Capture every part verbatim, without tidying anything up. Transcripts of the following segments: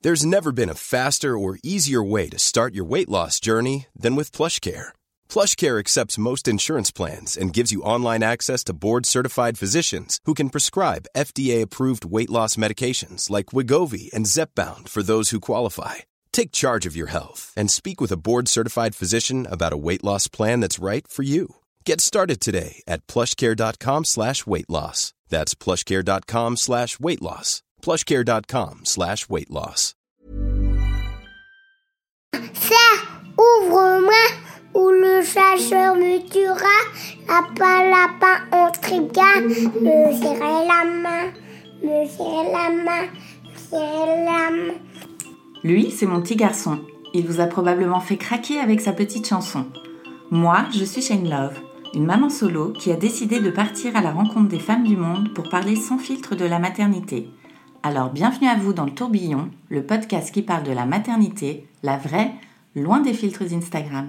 There's never been a faster or easier way to start your weight loss journey than with PlushCare. PlushCare accepts most insurance plans and gives you online access to board-certified physicians who can prescribe F D A-approved weight loss medications like Wegovy and Zepbound for those who qualify. Take charge of your health and speak with a board-certified physician about a weight loss plan that's right for you. Get started today at plushcare.com slash weight loss. That's plushcare.com slash weight loss. plushcare.com slash weight loss. Serre, ouvre-moi, ou le chasseur me tuera. Lapin, lapin, on trigua. Me serrer la main, me serrer la main, me serrer la main. Lui, c'est mon petit garçon. Il vous a probablement fait craquer avec sa petite chanson. Moi, je suis Shane Love, une maman solo qui a décidé de partir à la rencontre des femmes du monde pour parler sans filtre de la maternité. Alors bienvenue à vous dans le Tourbillon, le podcast qui parle de la maternité, la vraie, loin des filtres Instagram.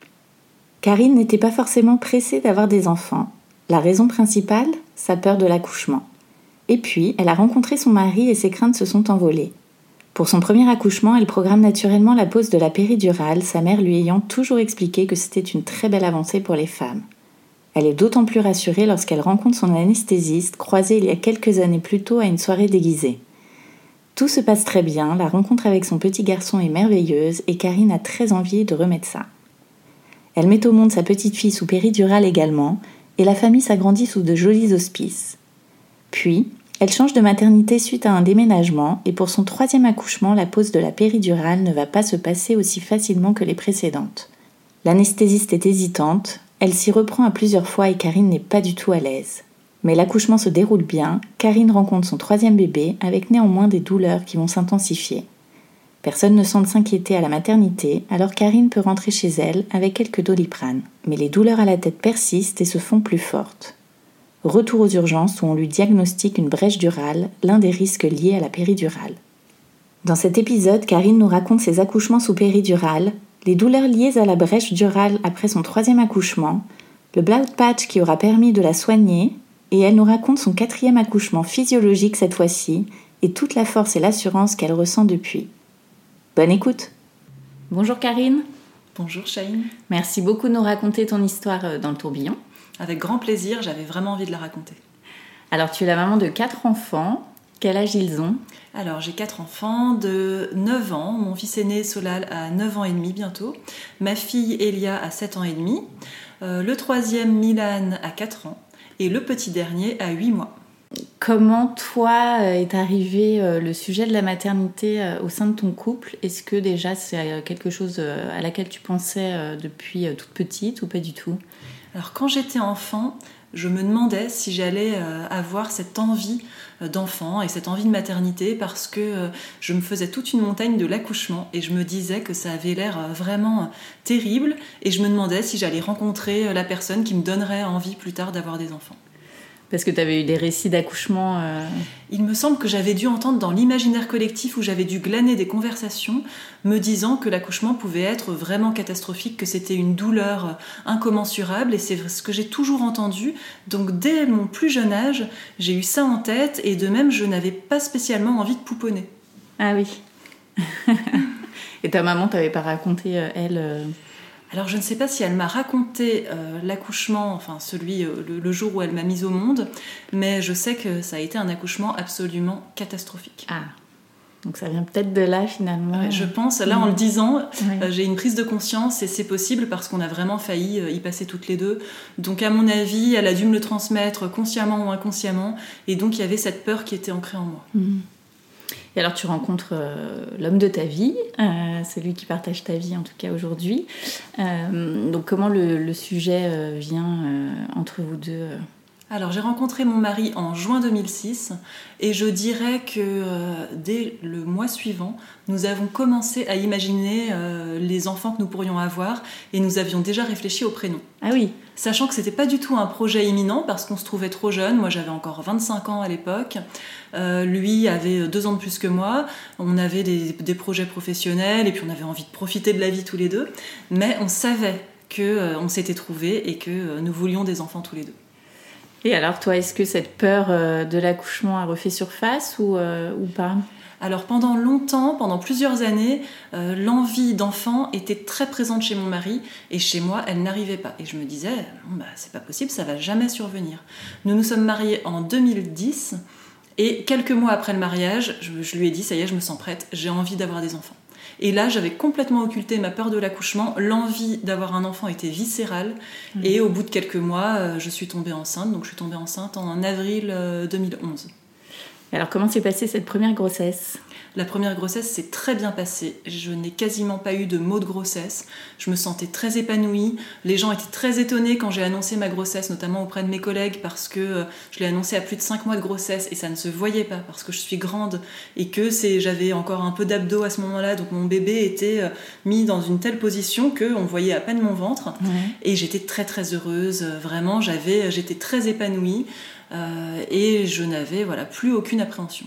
Karine n'était pas forcément pressée d'avoir des enfants. La raison principale, sa peur de l'accouchement. Et puis, elle a rencontré son mari et ses craintes se sont envolées. Pour son premier accouchement, elle programme naturellement la pose de la péridurale, sa mère lui ayant toujours expliqué que c'était une très belle avancée pour les femmes. Elle est d'autant plus rassurée lorsqu'elle rencontre son anesthésiste, croisé il y a quelques années plus tôt à une soirée déguisée. Tout se passe très bien, la rencontre avec son petit garçon est merveilleuse et Karine a très envie de remettre ça. Elle met au monde sa petite fille sous péridurale également, et la famille s'agrandit sous de jolis auspices. Puis, elle change de maternité suite à un déménagement et pour son troisième accouchement, la pose de la péridurale ne va pas se passer aussi facilement que les précédentes. L'anesthésiste est hésitante, elle s'y reprend à plusieurs fois et Karine n'est pas du tout à l'aise. Mais l'accouchement se déroule bien, Karine rencontre son troisième bébé avec néanmoins des douleurs qui vont s'intensifier. Personne ne semble s'inquiéter à la maternité, alors Karine peut rentrer chez elle avec quelques Doliprane. Mais les douleurs à la tête persistent et se font plus fortes. Retour aux urgences où on lui diagnostique une brèche durale, l'un des risques liés à la péridurale. Dans cet épisode, Karine nous raconte ses accouchements sous péridurale, les douleurs liées à la brèche durale après son troisième accouchement, le blood patch qui aura permis de la soigner, et elle nous raconte son quatrième accouchement physiologique cette fois-ci, et toute la force et l'assurance qu'elle ressent depuis. Bonne écoute. Bonjour Karine. Bonjour Shane. Merci beaucoup de nous raconter ton histoire dans le tourbillon. Avec grand plaisir, j'avais vraiment envie de la raconter. Alors, tu es la maman de quatre enfants. Quel âge ils ont ? Alors, j'ai quatre enfants de neuf ans. Mon fils aîné, Solal, a neuf ans et demi bientôt. Ma fille, Elia, a sept ans et demi. Euh, le troisième, Milan, a quatre ans. Et le petit dernier, a huit mois. Comment, toi, est arrivé le sujet de la maternité au sein de ton couple ? Est-ce que déjà, c'est quelque chose à laquelle tu pensais depuis toute petite ou pas du tout ? Alors quand j'étais enfant, je me demandais si j'allais euh, avoir cette envie euh, d'enfant et cette envie de maternité parce que euh, je me faisais toute une montagne de l'accouchement et je me disais que ça avait l'air euh, vraiment euh, terrible et je me demandais si j'allais rencontrer euh, la personne qui me donnerait envie plus tard d'avoir des enfants. Parce que tu avais eu des récits d'accouchement euh... Il me semble que j'avais dû entendre dans l'imaginaire collectif où j'avais dû glaner des conversations me disant que l'accouchement pouvait être vraiment catastrophique, que c'était une douleur incommensurable et c'est ce que j'ai toujours entendu. Donc dès mon plus jeune âge, j'ai eu ça en tête et de même je n'avais pas spécialement envie de pouponner. Ah oui. Et ta maman t'avait pas raconté, euh, elle euh... Alors je ne sais pas si elle m'a raconté euh, l'accouchement, enfin celui euh, le, le jour où elle m'a mise au monde, mais je sais que ça a été un accouchement absolument catastrophique. Ah, donc ça vient peut-être de là finalement. Ouais, je pense, là en mmh. le disant, oui. euh, j'ai une prise de conscience et c'est possible parce qu'on a vraiment failli euh, y passer toutes les deux. Donc à mon avis, elle a dû me le transmettre consciemment ou inconsciemment et donc il y avait cette peur qui était ancrée en moi. Mmh. Et alors tu rencontres euh, l'homme de ta vie, euh, celui qui partage ta vie en tout cas aujourd'hui. Euh, donc comment le, le sujet euh, vient euh, entre vous deux euh... Alors j'ai rencontré mon mari en juin deux mille six et je dirais que euh, dès le mois suivant, nous avons commencé à imaginer euh, les enfants que nous pourrions avoir et nous avions déjà réfléchi au prénom. Ah oui. Sachant que c'était pas du tout un projet imminent parce qu'on se trouvait trop jeune. Moi j'avais encore vingt-cinq ans à l'époque, euh, lui avait deux ans de plus que moi, on avait des, des projets professionnels et puis on avait envie de profiter de la vie tous les deux, mais on savait qu'on euh, s'était trouvés et que euh, nous voulions des enfants tous les deux. Et alors toi, est-ce que cette peur euh, de l'accouchement a refait surface ou, euh, ou pas ? Alors pendant longtemps, pendant plusieurs années, euh, l'envie d'enfant était très présente chez mon mari et chez moi, elle n'arrivait pas. Et je me disais, bon, bah, c'est pas possible, ça va jamais survenir. Nous nous sommes mariés en deux mille dix et quelques mois après le mariage, je, je lui ai dit, ça y est, je me sens prête, j'ai envie d'avoir des enfants. Et là, j'avais complètement occulté ma peur de l'accouchement. L'envie d'avoir un enfant était viscérale. Mmh. Et au bout de quelques mois, euh, je suis tombée enceinte. Donc je suis tombée enceinte en avril euh, deux mille onze. Alors, comment s'est passée cette première grossesse ? La première grossesse s'est très bien passée. Je n'ai quasiment pas eu de maux de grossesse. Je me sentais très épanouie. Les gens étaient très étonnés quand j'ai annoncé ma grossesse, notamment auprès de mes collègues, parce que je l'ai annoncé à plus de cinq mois de grossesse et ça ne se voyait pas parce que je suis grande et que c'est, j'avais encore un peu d'abdos à ce moment-là. Donc mon bébé était mis dans une telle position qu'on voyait à peine mon ventre. Mmh. Et j'étais très très heureuse. Vraiment, j'avais, j'étais très épanouie. Euh, et je n'avais voilà, plus aucune appréhension.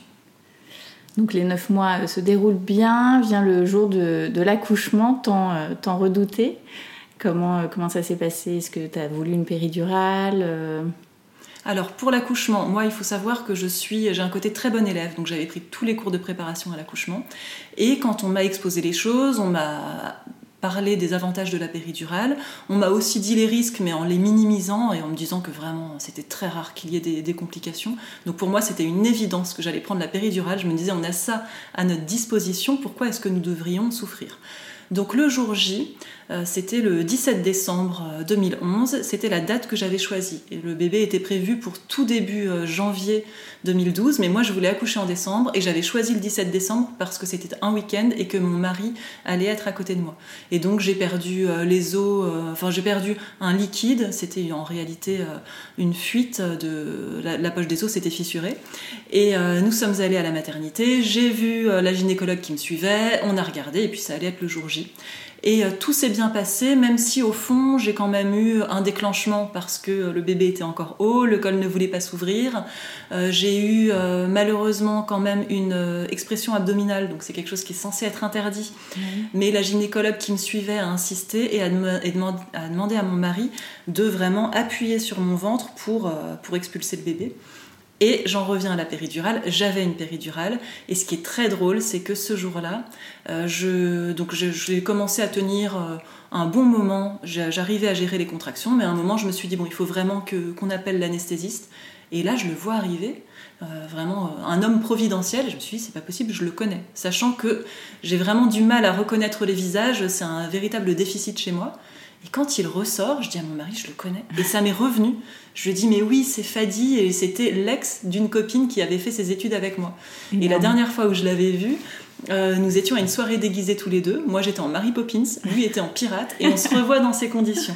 Donc les neuf mois se déroulent bien, vient le jour de, de l'accouchement, tant, tant redouté. Comment, comment ça s'est passé ? Est-ce que tu as voulu une péridurale ? euh... Alors pour l'accouchement, moi il faut savoir que je suis, j'ai un côté très bon élève, donc j'avais pris tous les cours de préparation à l'accouchement. Et quand on m'a exposé les choses, on m'a parler des avantages de la péridurale. On m'a aussi dit les risques, mais en les minimisant et en me disant que vraiment c'était très rare qu'il y ait des, des complications. Donc pour moi, c'était une évidence que j'allais prendre la péridurale. Je me disais, on a ça à notre disposition, pourquoi est-ce que nous devrions souffrir ? Donc le jour J, euh, c'était le dix-sept décembre deux mille onze, c'était la date que j'avais choisie. Et le bébé était prévu pour tout début euh, janvier deux mille douze, mais moi je voulais accoucher en décembre et j'avais choisi le dix-sept décembre parce que c'était un week-end et que mon mari allait être à côté de moi. Et donc j'ai perdu euh, les os, euh, enfin j'ai perdu un liquide, c'était en réalité euh, une fuite, de la, la poche des os s'était fissurée. Et euh, nous sommes allés à la maternité, j'ai vu euh, la gynécologue qui me suivait, on a regardé et puis ça allait être le jour J. Et euh, tout s'est bien passé, même si au fond j'ai quand même eu un déclenchement parce que euh, le bébé était encore haut, le col ne voulait pas s'ouvrir. Euh, j'ai eu euh, malheureusement quand même une euh, expression abdominale, donc c'est quelque chose qui est censé être interdit. Mmh. Mais la gynécologue qui me suivait a insisté et a, dem- et demande- a demandé à mon mari de vraiment appuyer sur mon ventre pour, euh, pour expulser le bébé. Et j'en reviens à la péridurale, j'avais une péridurale, et ce qui est très drôle, c'est que ce jour-là, euh, je, donc je, j'ai commencé à tenir euh, un bon moment, j'arrivais à gérer les contractions, mais à un moment je me suis dit, bon, il faut vraiment que, qu'on appelle l'anesthésiste, et là je le vois arriver, euh, vraiment euh, un homme providentiel, et je me suis dit, c'est pas possible, je le connais, sachant que j'ai vraiment du mal à reconnaître les visages, c'est un véritable déficit chez moi. Et quand il ressort, je dis à mon mari, je le connais. Et ça m'est revenu. Je lui ai dit, mais oui, c'est Fadi. Et c'était l'ex d'une copine qui avait fait ses études avec moi. Énorme. Et la dernière fois où je l'avais vu, euh, nous étions à une soirée déguisée tous les deux. Moi, j'étais en Mary Poppins. Lui était en pirate. Et on se revoit dans ces conditions.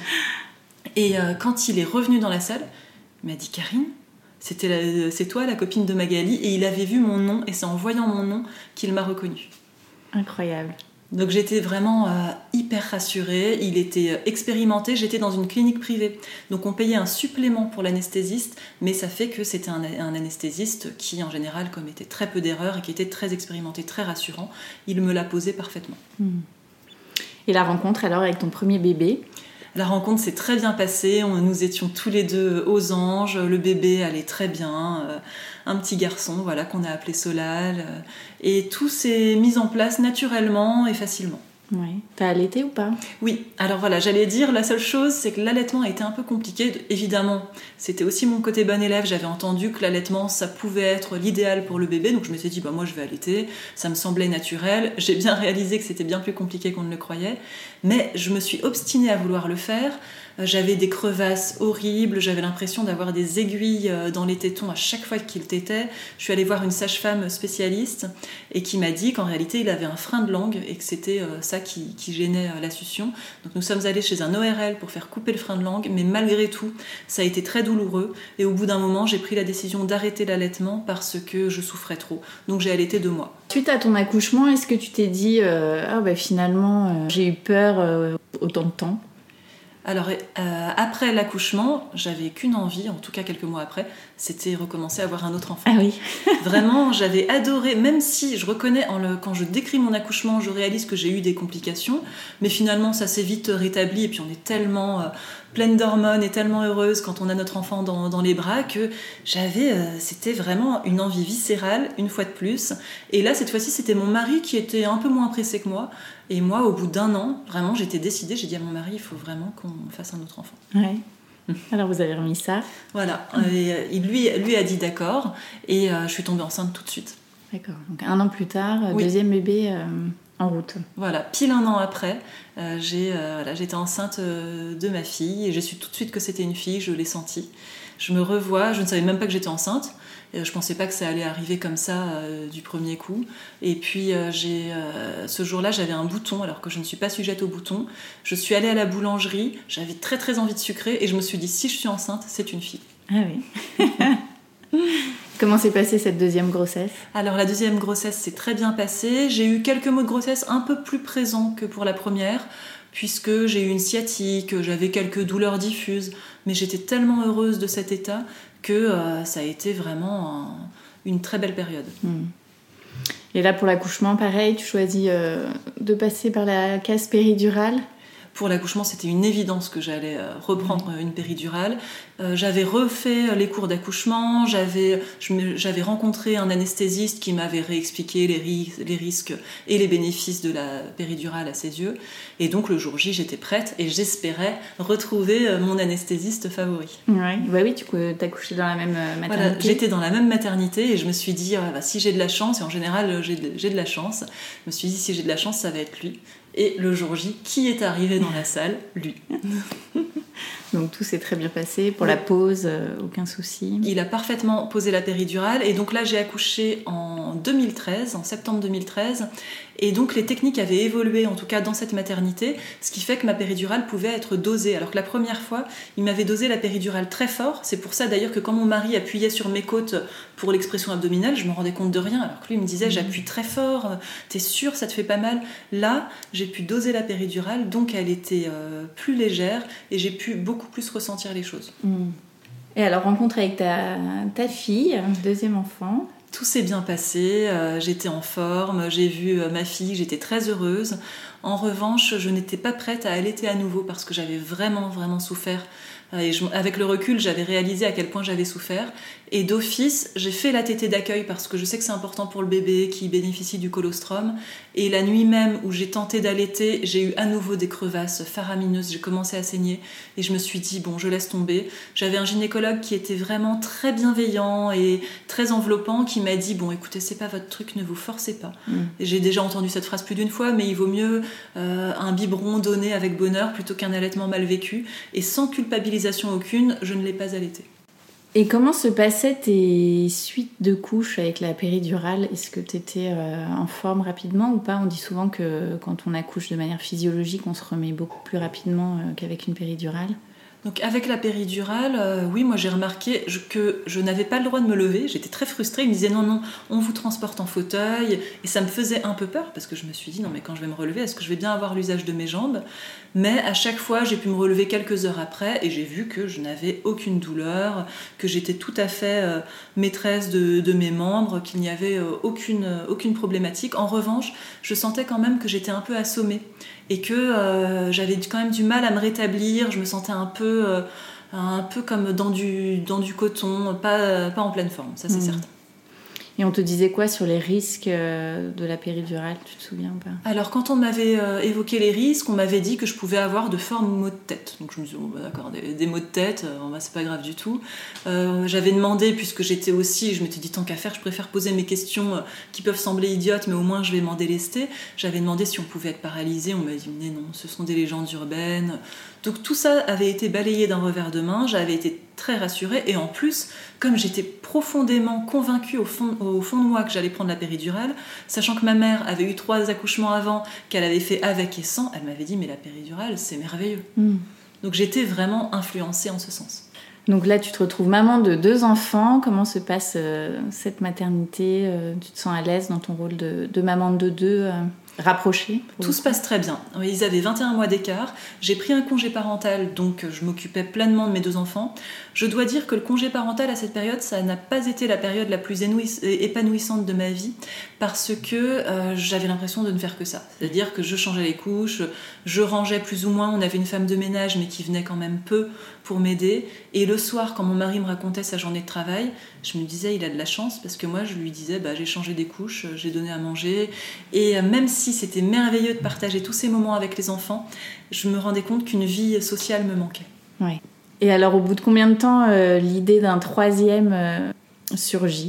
Et euh, quand il est revenu dans la salle, il m'a dit, Karine, c'était la, c'est toi, la copine de Magali. Et il avait vu mon nom. Et c'est en voyant mon nom qu'il m'a reconnue. Incroyable. Donc j'étais vraiment euh, hyper rassurée, il était expérimenté, j'étais dans une clinique privée. Donc on payait un supplément pour l'anesthésiste, mais ça fait que c'était un, un anesthésiste qui en général commettait très peu d'erreurs et qui était très expérimenté, très rassurant. Il me l'a posé parfaitement. Et la rencontre alors avec ton premier bébé ? La rencontre s'est très bien passée, on, nous étions tous les deux aux anges, le bébé allait très bien, euh, un petit garçon voilà, qu'on a appelé Solal, euh, et tout s'est mis en place naturellement et facilement. Ouais. T'as allaité ou pas ? Oui, alors voilà, j'allais dire, la seule chose, c'est que l'allaitement a été un peu compliqué. Évidemment, c'était aussi mon côté bon élève, j'avais entendu que l'allaitement, ça pouvait être l'idéal pour le bébé, donc je me suis dit, bah moi je vais allaiter, ça me semblait naturel. J'ai bien réalisé que c'était bien plus compliqué qu'on ne le croyait, mais je me suis obstinée à vouloir le faire. J'avais des crevasses horribles, j'avais l'impression d'avoir des aiguilles dans les tétons à chaque fois qu'il tétait. Je suis allée voir une sage-femme spécialiste et qui m'a dit qu'en réalité il avait un frein de langue et que c'était ça qui, qui gênait la succion. Donc nous sommes allés chez un O R L pour faire couper le frein de langue, mais malgré tout ça a été très douloureux et au bout d'un moment j'ai pris la décision d'arrêter l'allaitement parce que je souffrais trop. Donc j'ai allaité deux mois. Suite à ton accouchement, est-ce que tu t'es dit euh, ah bah finalement euh, j'ai eu peur euh, autant de temps ? Alors, euh, après l'accouchement, j'avais qu'une envie, en tout cas quelques mois après, c'était recommencer à avoir un autre enfant. Ah oui. Vraiment, j'avais adoré, même si je reconnais, en le, quand je décris mon accouchement, je réalise que j'ai eu des complications, mais finalement ça s'est vite rétabli et puis on est tellement euh, pleine d'hormones et tellement heureuse quand on a notre enfant dans, dans les bras que j'avais, euh, c'était vraiment une envie viscérale, une fois de plus. Et là, cette fois-ci, c'était mon mari qui était un peu moins pressé que moi. Et moi, au bout d'un an, vraiment, j'étais décidée, j'ai dit à mon mari, il faut vraiment qu'on fasse un autre enfant. Ouais. Alors vous avez remis ça. Voilà, et lui, lui a dit d'accord, et euh, je suis tombée enceinte tout de suite. D'accord, donc un an plus tard, Oui. deuxième bébé euh, en route. Voilà, pile un an après, euh, j'ai, euh, voilà, j'étais enceinte euh, de ma fille, et j'ai su tout de suite que c'était une fille, je l'ai senti. Je me revois, je ne savais même pas que j'étais enceinte, je ne pensais pas que ça allait arriver comme ça euh, du premier coup. Et puis euh, j'ai, euh, ce jour-là, j'avais un bouton, alors que je ne suis pas sujette au bouton. Je suis allée à la boulangerie, j'avais très très envie de sucrer, et je me suis dit, si je suis enceinte, c'est une fille. Ah oui. Comment s'est passée cette deuxième grossesse ? Alors la deuxième grossesse s'est très bien passée. J'ai eu quelques mots de grossesse un peu plus présents que pour la première, puisque j'ai eu une sciatique, j'avais quelques douleurs diffuses, mais j'étais tellement heureuse de cet état que euh, ça a été vraiment un, une très belle période. Mmh. Et là, pour l'accouchement, pareil, tu choisis euh, de passer par la case péridurale ? Pour l'accouchement, c'était une évidence que j'allais reprendre une péridurale. Euh, j'avais refait les cours d'accouchement, j'avais, je me, j'avais rencontré un anesthésiste qui m'avait réexpliqué les, ri- les risques et les bénéfices de la péridurale à ses yeux. Et donc le jour J, j'étais prête et j'espérais retrouver mon anesthésiste favori. Ouais. Bah oui, tu as accouché dans la même maternité. Voilà, j'étais dans la même maternité et je me suis dit, ah, bah, si j'ai de la chance, et en général j'ai de, j'ai de la chance, je me suis dit, si j'ai de la chance, ça va être lui. Et le jour J, qui est arrivé dans la salle ? Lui. Donc tout s'est très bien passé. Pour la pause, euh, aucun souci. Il a parfaitement posé la péridurale. Et donc là, j'ai accouché en deux mille treize, en septembre deux mille treize. Et donc les techniques avaient évolué, en tout cas dans cette maternité, ce qui fait que ma péridurale pouvait être dosée. Alors que la première fois, il m'avait dosé la péridurale très fort. C'est pour ça d'ailleurs que quand mon mari appuyait sur mes côtes pour l'expression abdominale, je me rendais compte de rien. Alors que lui, il me disait, j'appuie très fort, t'es sûre, ça te fait pas mal ? Là, j'ai pu doser la péridurale, donc elle était euh, plus légère et j'ai pu beaucoup plus ressentir les choses. Mmh. Et alors, rencontre avec ta, ta fille, deuxième enfant. Tout s'est bien passé, euh, j'étais en forme, j'ai vu euh, ma fille, j'étais très heureuse. En revanche, je n'étais pas prête à allaiter à nouveau parce que j'avais vraiment, vraiment souffert. Euh, et je, avec le recul, j'avais réalisé à quel point j'avais souffert. Et d'office, j'ai fait la tétée d'accueil parce que je sais que c'est important pour le bébé qui bénéficie du colostrum. Et la nuit même où j'ai tenté d'allaiter, j'ai eu à nouveau des crevasses faramineuses, j'ai commencé à saigner. Et je me suis dit, bon, je laisse tomber. J'avais un gynécologue qui était vraiment très bienveillant et très enveloppant, qui m'a dit, bon, écoutez, c'est pas votre truc, ne vous forcez pas. Mmh. Et j'ai déjà entendu cette phrase plus d'une fois, mais il vaut mieux euh, un biberon donné avec bonheur plutôt qu'un allaitement mal vécu. Et sans culpabilisation aucune, je ne l'ai pas allaité. Et comment se passaient tes suites de couches avec la péridurale ? Est-ce que tu étais euh, en forme rapidement ou pas ? On dit souvent que quand on accouche de manière physiologique, on se remet beaucoup plus rapidement euh, qu'avec une péridurale. Donc avec la péridurale, euh, oui, moi j'ai remarqué je, que je n'avais pas le droit de me lever. J'étais très frustrée. Ils me disaient non, non, on vous transporte en fauteuil. Et ça me faisait un peu peur parce que je me suis dit non, mais quand je vais me relever, est-ce que je vais bien avoir l'usage de mes jambes ? Mais à chaque fois, j'ai pu me relever quelques heures après et j'ai vu que je n'avais aucune douleur, que j'étais tout à fait euh, maîtresse de, de mes membres, qu'il n'y avait euh, aucune, euh, aucune problématique. En revanche, je sentais quand même que j'étais un peu assommée et que euh, j'avais quand même du mal à me rétablir. Je me sentais un peu, euh, un peu comme dans du, dans du coton, pas, pas en pleine forme, ça c'est mmh. certain. Et on te disait quoi sur les risques de la péridurale, tu te souviens ou pas ? Alors quand on m'avait euh, évoqué les risques, on m'avait dit que je pouvais avoir de forts maux de tête. Donc je me suis dit, oh, bah, d'accord, des, des maux de tête, euh, bah, c'est pas grave du tout. Euh, j'avais demandé, puisque j'étais aussi, je m'étais dit tant qu'à faire, je préfère poser mes questions euh, qui peuvent sembler idiotes, mais au moins je vais m'en délester. J'avais demandé si on pouvait être paralysé, on m'a dit, mais non, ce sont des légendes urbaines. Donc tout ça avait été balayé d'un revers de main, j'avais été très rassurée et en plus, comme j'étais profondément convaincue au fond, au fond de moi que j'allais prendre la péridurale, sachant que ma mère avait eu trois accouchements avant, qu'elle avait fait avec et sans, elle m'avait dit mais la péridurale c'est merveilleux. Mmh. Donc j'étais vraiment influencée en ce sens. Donc là tu te retrouves maman de deux enfants, comment se passe euh, cette maternité ? euh, Tu te sens à l'aise dans ton rôle de, de maman de deux euh rapprochés? Tout se passe très bien. Ils avaient vingt et un mois d'écart. J'ai pris un congé parental, donc je m'occupais pleinement de mes deux enfants. Je dois dire que le congé parental à cette période, ça n'a pas été la période la plus épanouissante de ma vie, parce que euh, j'avais l'impression de ne faire que ça. C'est-à-dire que je changeais les couches, je rangeais plus ou moins. On avait une femme de ménage, mais qui venait quand même peu pour m'aider. Et le soir, quand mon mari me racontait sa journée de travail, je me disais, il a de la chance, parce que moi, je lui disais, bah, j'ai changé des couches, j'ai donné à manger. Et même si c'était merveilleux de partager tous ces moments avec les enfants, je me rendais compte qu'une vie sociale me manquait. Ouais. Et alors, au bout de combien de temps euh, l'idée d'un troisième euh, surgit ?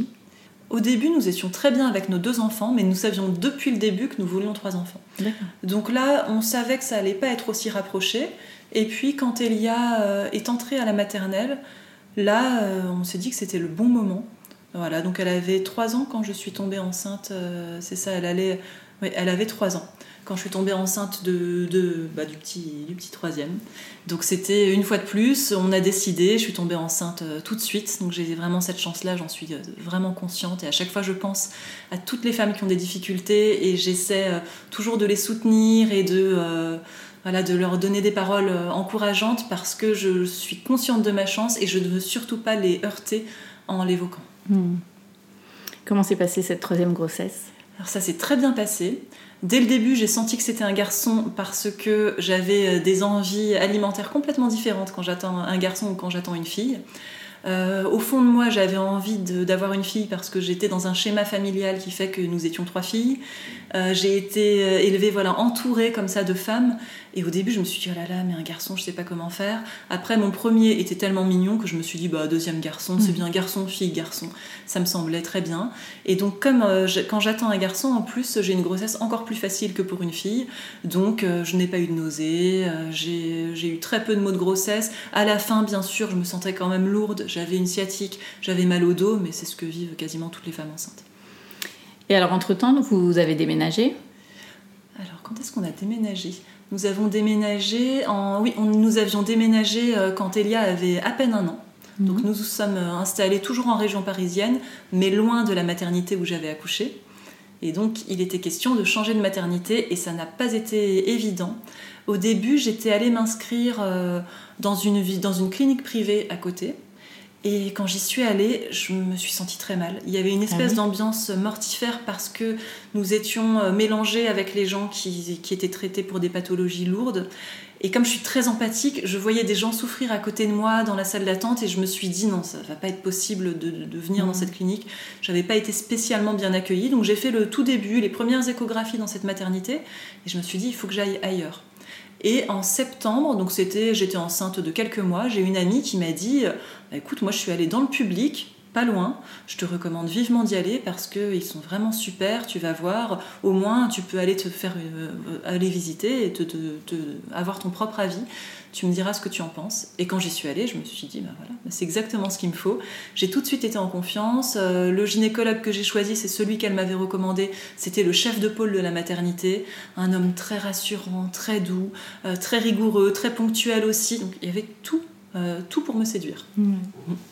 Au début, nous étions très bien avec nos deux enfants, mais nous savions depuis le début que nous voulions trois enfants. D'accord. Donc là, on savait que ça allait pas être aussi rapproché. Et puis, quand Elia euh, est entrée à la maternelle, là, euh, on s'est dit que c'était le bon moment. Voilà, donc elle avait trois ans quand je suis tombée enceinte. Euh, c'est ça, elle allait... Oui, elle avait trois ans quand je suis tombée enceinte de, de, bah, du, petit, du petit troisième. Donc c'était une fois de plus, on a décidé, je suis tombée enceinte euh, tout de suite. Donc j'ai vraiment cette chance-là, j'en suis euh, vraiment consciente. Et à chaque fois, je pense à toutes les femmes qui ont des difficultés et j'essaie euh, toujours de les soutenir et de, euh, voilà, de leur donner des paroles euh, encourageantes parce que je suis consciente de ma chance et je ne veux surtout pas les heurter en l'évoquant. Mmh. Comment s'est passée cette troisième grossesse ? Alors ça s'est très bien passé. Dès le début, j'ai senti que c'était un garçon parce que j'avais des envies alimentaires complètement différentes quand j'attends un garçon ou quand j'attends une fille. Euh, au fond de moi, j'avais envie de, d'avoir une fille parce que j'étais dans un schéma familial qui fait que nous étions trois filles. Euh, j'ai été élevée, voilà, entourée comme ça de femmes. Et au début, je me suis dit, oh là là, mais un garçon, je sais pas comment faire. Après, mon premier était tellement mignon que je me suis dit, bah, deuxième garçon, c'est bien garçon, fille, garçon. Ça me semblait très bien. Et donc, comme euh, je, quand j'attends un garçon, en plus, j'ai une grossesse encore plus facile que pour une fille. Donc, euh, je n'ai pas eu de nausées, euh, j'ai, j'ai eu très peu de maux de grossesse. À la fin, bien sûr, je me sentais quand même lourde. J'avais une sciatique, j'avais mal au dos, mais c'est ce que vivent quasiment toutes les femmes enceintes. Et alors, entre-temps, vous avez déménagé ? Alors, quand est-ce qu'on a déménagé ? Nous avons déménagé en... Oui, on, nous avions déménagé quand Elia avait à peine un an. Mmh. Donc nous nous sommes installés toujours en région parisienne, mais loin de la maternité où j'avais accouché. Et donc il était question de changer de maternité et ça n'a pas été évident. Au début, j'étais allée m'inscrire dans une, dans une clinique privée à côté. Et quand j'y suis allée, je me suis sentie très mal. Il y avait une espèce ah oui. d'ambiance mortifère parce que nous étions mélangés avec les gens qui, qui étaient traités pour des pathologies lourdes. Et comme je suis très empathique, je voyais des gens souffrir à côté de moi dans la salle d'attente et je me suis dit non, ça va pas être possible de, de venir mmh. dans cette clinique. J'avais pas été spécialement bien accueillie. Donc j'ai fait le tout début, les premières échographies dans cette maternité et je me suis dit il faut que j'aille ailleurs. Et en septembre, donc c'était, j'étais enceinte de quelques mois, j'ai une amie qui m'a dit bah, écoute, moi je suis allée dans le public, pas loin, je te recommande vivement d'y aller parce qu'ils sont vraiment super, tu vas voir, au moins tu peux aller te faire euh, aller visiter et te, te, te, avoir ton propre avis, tu me diras ce que tu en penses. Et quand j'y suis allée, je me suis dit bah voilà, c'est exactement ce qu'il me faut. J'ai tout de suite été en confiance. Euh, le gynécologue que j'ai choisi, c'est celui qu'elle m'avait recommandé, c'était le chef de pôle de la maternité, un homme très rassurant, très doux, euh, très rigoureux, très ponctuel aussi, donc il y avait tout, euh, tout pour me séduire. Mmh. Mmh.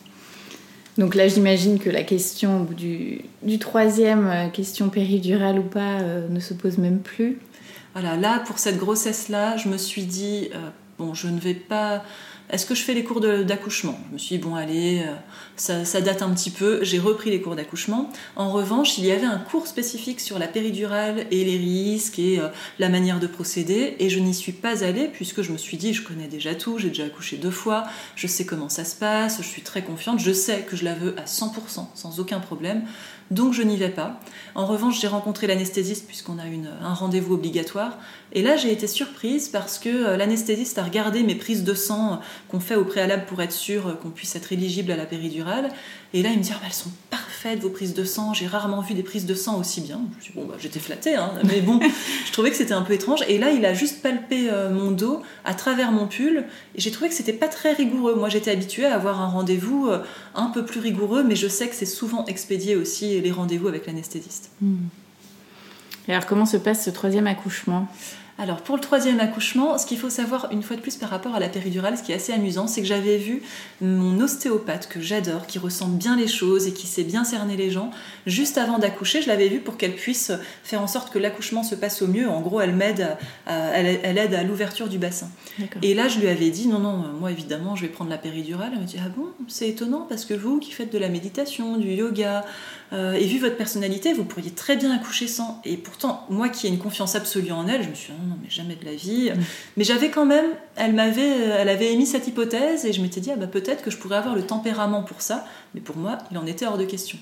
Donc là, j'imagine que la question du, du troisième, euh, question péridurale ou pas, euh, ne se pose même plus. Voilà, là, pour cette grossesse-là, je me suis dit, euh, bon, je ne vais pas... Est-ce que je fais les cours de, d'accouchement ? Je me suis dit, bon, allez, euh, ça, ça date un petit peu. J'ai repris les cours d'accouchement. En revanche, il y avait un cours spécifique sur la péridurale et les risques et euh, la manière de procéder. Et je n'y suis pas allée puisque je me suis dit, je connais déjà tout, j'ai déjà accouché deux fois, je sais comment ça se passe, je suis très confiante, je sais que je la veux à cent pour cent, sans aucun problème. Donc je n'y vais pas. En revanche, j'ai rencontré l'anesthésiste puisqu'on a une, un rendez-vous obligatoire. Et là, j'ai été surprise parce que euh, l'anesthésiste a regardé mes prises de sang euh, qu'on fait au préalable pour être sûr euh, qu'on puisse être éligible à la péridurale. Et là, il me dit oh, bah, elles sont parfaites vos prises de sang. J'ai rarement vu des prises de sang aussi bien. Je me suis dit, bon, bah, j'étais flattée, hein, mais bon, je trouvais que c'était un peu étrange. Et là, il a juste palpé euh, mon dos à travers mon pull. Et j'ai trouvé que c'était pas très rigoureux. Moi, j'étais habituée à avoir un rendez-vous euh, un peu plus rigoureux, mais je sais que c'est souvent expédié aussi les rendez-vous avec l'anesthésiste. Mmh. Et alors, comment se passe ce troisième accouchement ? Alors pour le troisième accouchement, ce qu'il faut savoir une fois de plus par rapport à la péridurale, ce qui est assez amusant, c'est que j'avais vu mon ostéopathe que j'adore, qui ressent bien les choses et qui sait bien cerner les gens. Juste avant d'accoucher, je l'avais vue pour qu'elle puisse faire en sorte que l'accouchement se passe au mieux. En gros, elle m'aide, à, à, elle, elle aide à l'ouverture du bassin. D'accord. Et là, je lui avais dit non, non, moi évidemment, je vais prendre la péridurale. Elle me dit ah bon, c'est étonnant parce que vous qui faites de la méditation, du yoga, euh, et vu votre personnalité, vous pourriez très bien accoucher sans. Et pourtant, moi qui ai une confiance absolue en elle, je me suis dit non, mais jamais de la vie. Mmh. Mais j'avais quand même, elle m'avait, elle avait émis cette hypothèse et je m'étais dit ah bah peut-être que je pourrais avoir le tempérament pour ça. Mais pour moi, il en était hors de question.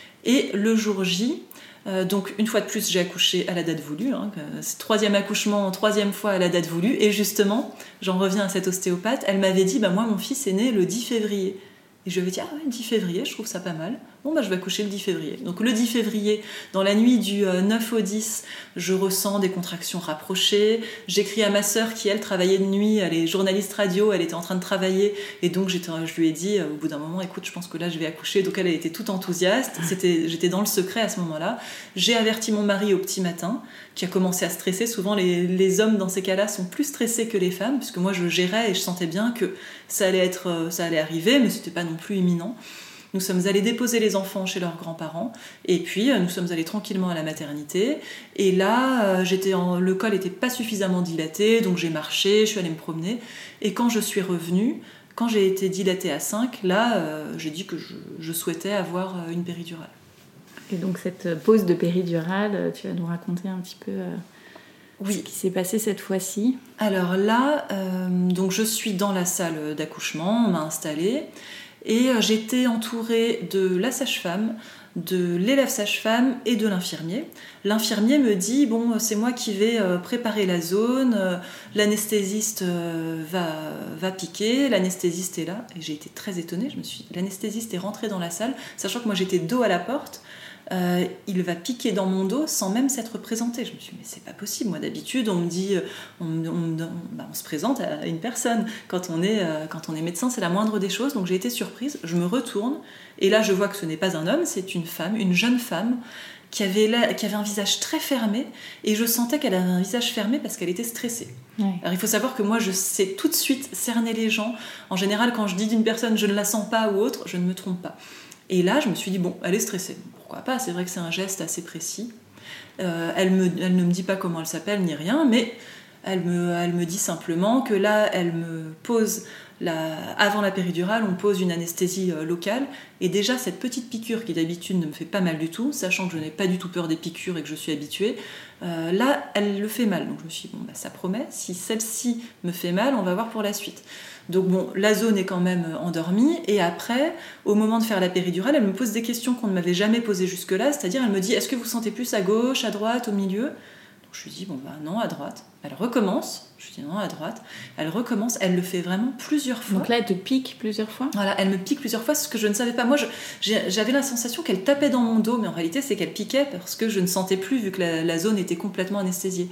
Et le jour J, euh, donc une fois de plus, j'ai accouché à la date voulue. Hein, c'est troisième accouchement, troisième fois à la date voulue. Et justement, j'en reviens à cette ostéopathe. Elle m'avait dit bah moi mon fils est né le dix février. Et je lui avais dit, ah ouais, le dix février, je trouve ça pas mal. Bon, bah, je vais accoucher le dix février. Donc, le dix février, dans la nuit du neuf au dix, je ressens des contractions rapprochées. J'écris à ma sœur qui, elle, travaillait de nuit. Elle est journaliste radio, elle était en train de travailler. Et donc, j'étais, je lui ai dit, au bout d'un moment, écoute, je pense que là, je vais accoucher. Donc, elle, elle était toute enthousiaste. C'était, j'étais dans le secret à ce moment-là. J'ai averti mon mari au petit matin, qui a commencé à stresser. Souvent, les, les hommes, dans ces cas-là, sont plus stressés que les femmes, puisque moi, je gérais et je sentais bien que ça allait, être, ça allait arriver, mais c'était pas non plus imminent. Nous sommes allés déposer les enfants chez leurs grands-parents et puis nous sommes allés tranquillement à la maternité et là j'étais en... le col n'était pas suffisamment dilaté, donc j'ai marché, je suis allée me promener et quand je suis revenue, quand j'ai été dilatée à cinq, là euh, j'ai dit que je, je souhaitais avoir une péridurale. Et donc cette pause de péridurale, tu vas nous raconter un petit peu euh, oui. ce qui s'est passé cette fois-ci. Alors là, euh, donc je suis dans la salle d'accouchement, on m'a installée. Et j'étais entourée de la sage-femme, de l'élève sage-femme et de l'infirmier. L'infirmier me dit, bon, c'est moi qui vais préparer la zone, l'anesthésiste va, va piquer, l'anesthésiste est là. Et j'ai été très étonnée, je me suis dit, l'anesthésiste est rentré dans la salle, sachant que moi j'étais dos à la porte. Euh, il va piquer dans mon dos sans même s'être présenté. Je me suis dit, mais c'est pas possible. Moi, d'habitude, on me dit, on, on, on, bah, on se présente à une personne. Quand on, est, euh, quand on est médecin, c'est la moindre des choses. Donc, j'ai été surprise. Je me retourne. Et là, je vois que ce n'est pas un homme, c'est une femme, une jeune femme qui avait, la, qui avait un visage très fermé. Et je sentais qu'elle avait un visage fermé parce qu'elle était stressée. Ouais. Alors, il faut savoir que moi, je sais tout de suite cerner les gens. En général, quand je dis d'une personne, je ne la sens pas ou autre, je ne me trompe pas. Et là, je me suis dit, bon, elle est stressée. Pourquoi pas ? C'est vrai que c'est un geste assez précis. Euh, elle, me, elle ne me dit pas comment elle s'appelle ni rien, mais elle me, elle me dit simplement que là, elle me pose, la, avant la péridurale, on pose une anesthésie euh, locale. Et déjà, cette petite piqûre qui d'habitude ne me fait pas mal du tout, sachant que je n'ai pas du tout peur des piqûres et que je suis habituée, euh, là, elle le fait mal. Donc je me suis dit, bon, bah, ça promet. Si celle-ci me fait mal, on va voir pour la suite. Donc bon, la zone est quand même endormie et après, au moment de faire la péridurale, elle me pose des questions qu'on ne m'avait jamais posées jusque-là, c'est-à-dire elle me dit, est-ce que vous sentez plus à gauche, à droite, au milieu ? Donc je lui dis, bon bah non, à droite. Elle recommence, je lui dis non, à droite. Elle recommence, elle le fait vraiment plusieurs fois. Donc là, elle te pique plusieurs fois ? Voilà, elle me pique plusieurs fois, ce que je ne savais pas. Moi, je, j'avais la sensation qu'elle tapait dans mon dos, mais en réalité, c'est qu'elle piquait parce que je ne sentais plus, vu que la, la zone était complètement anesthésiée.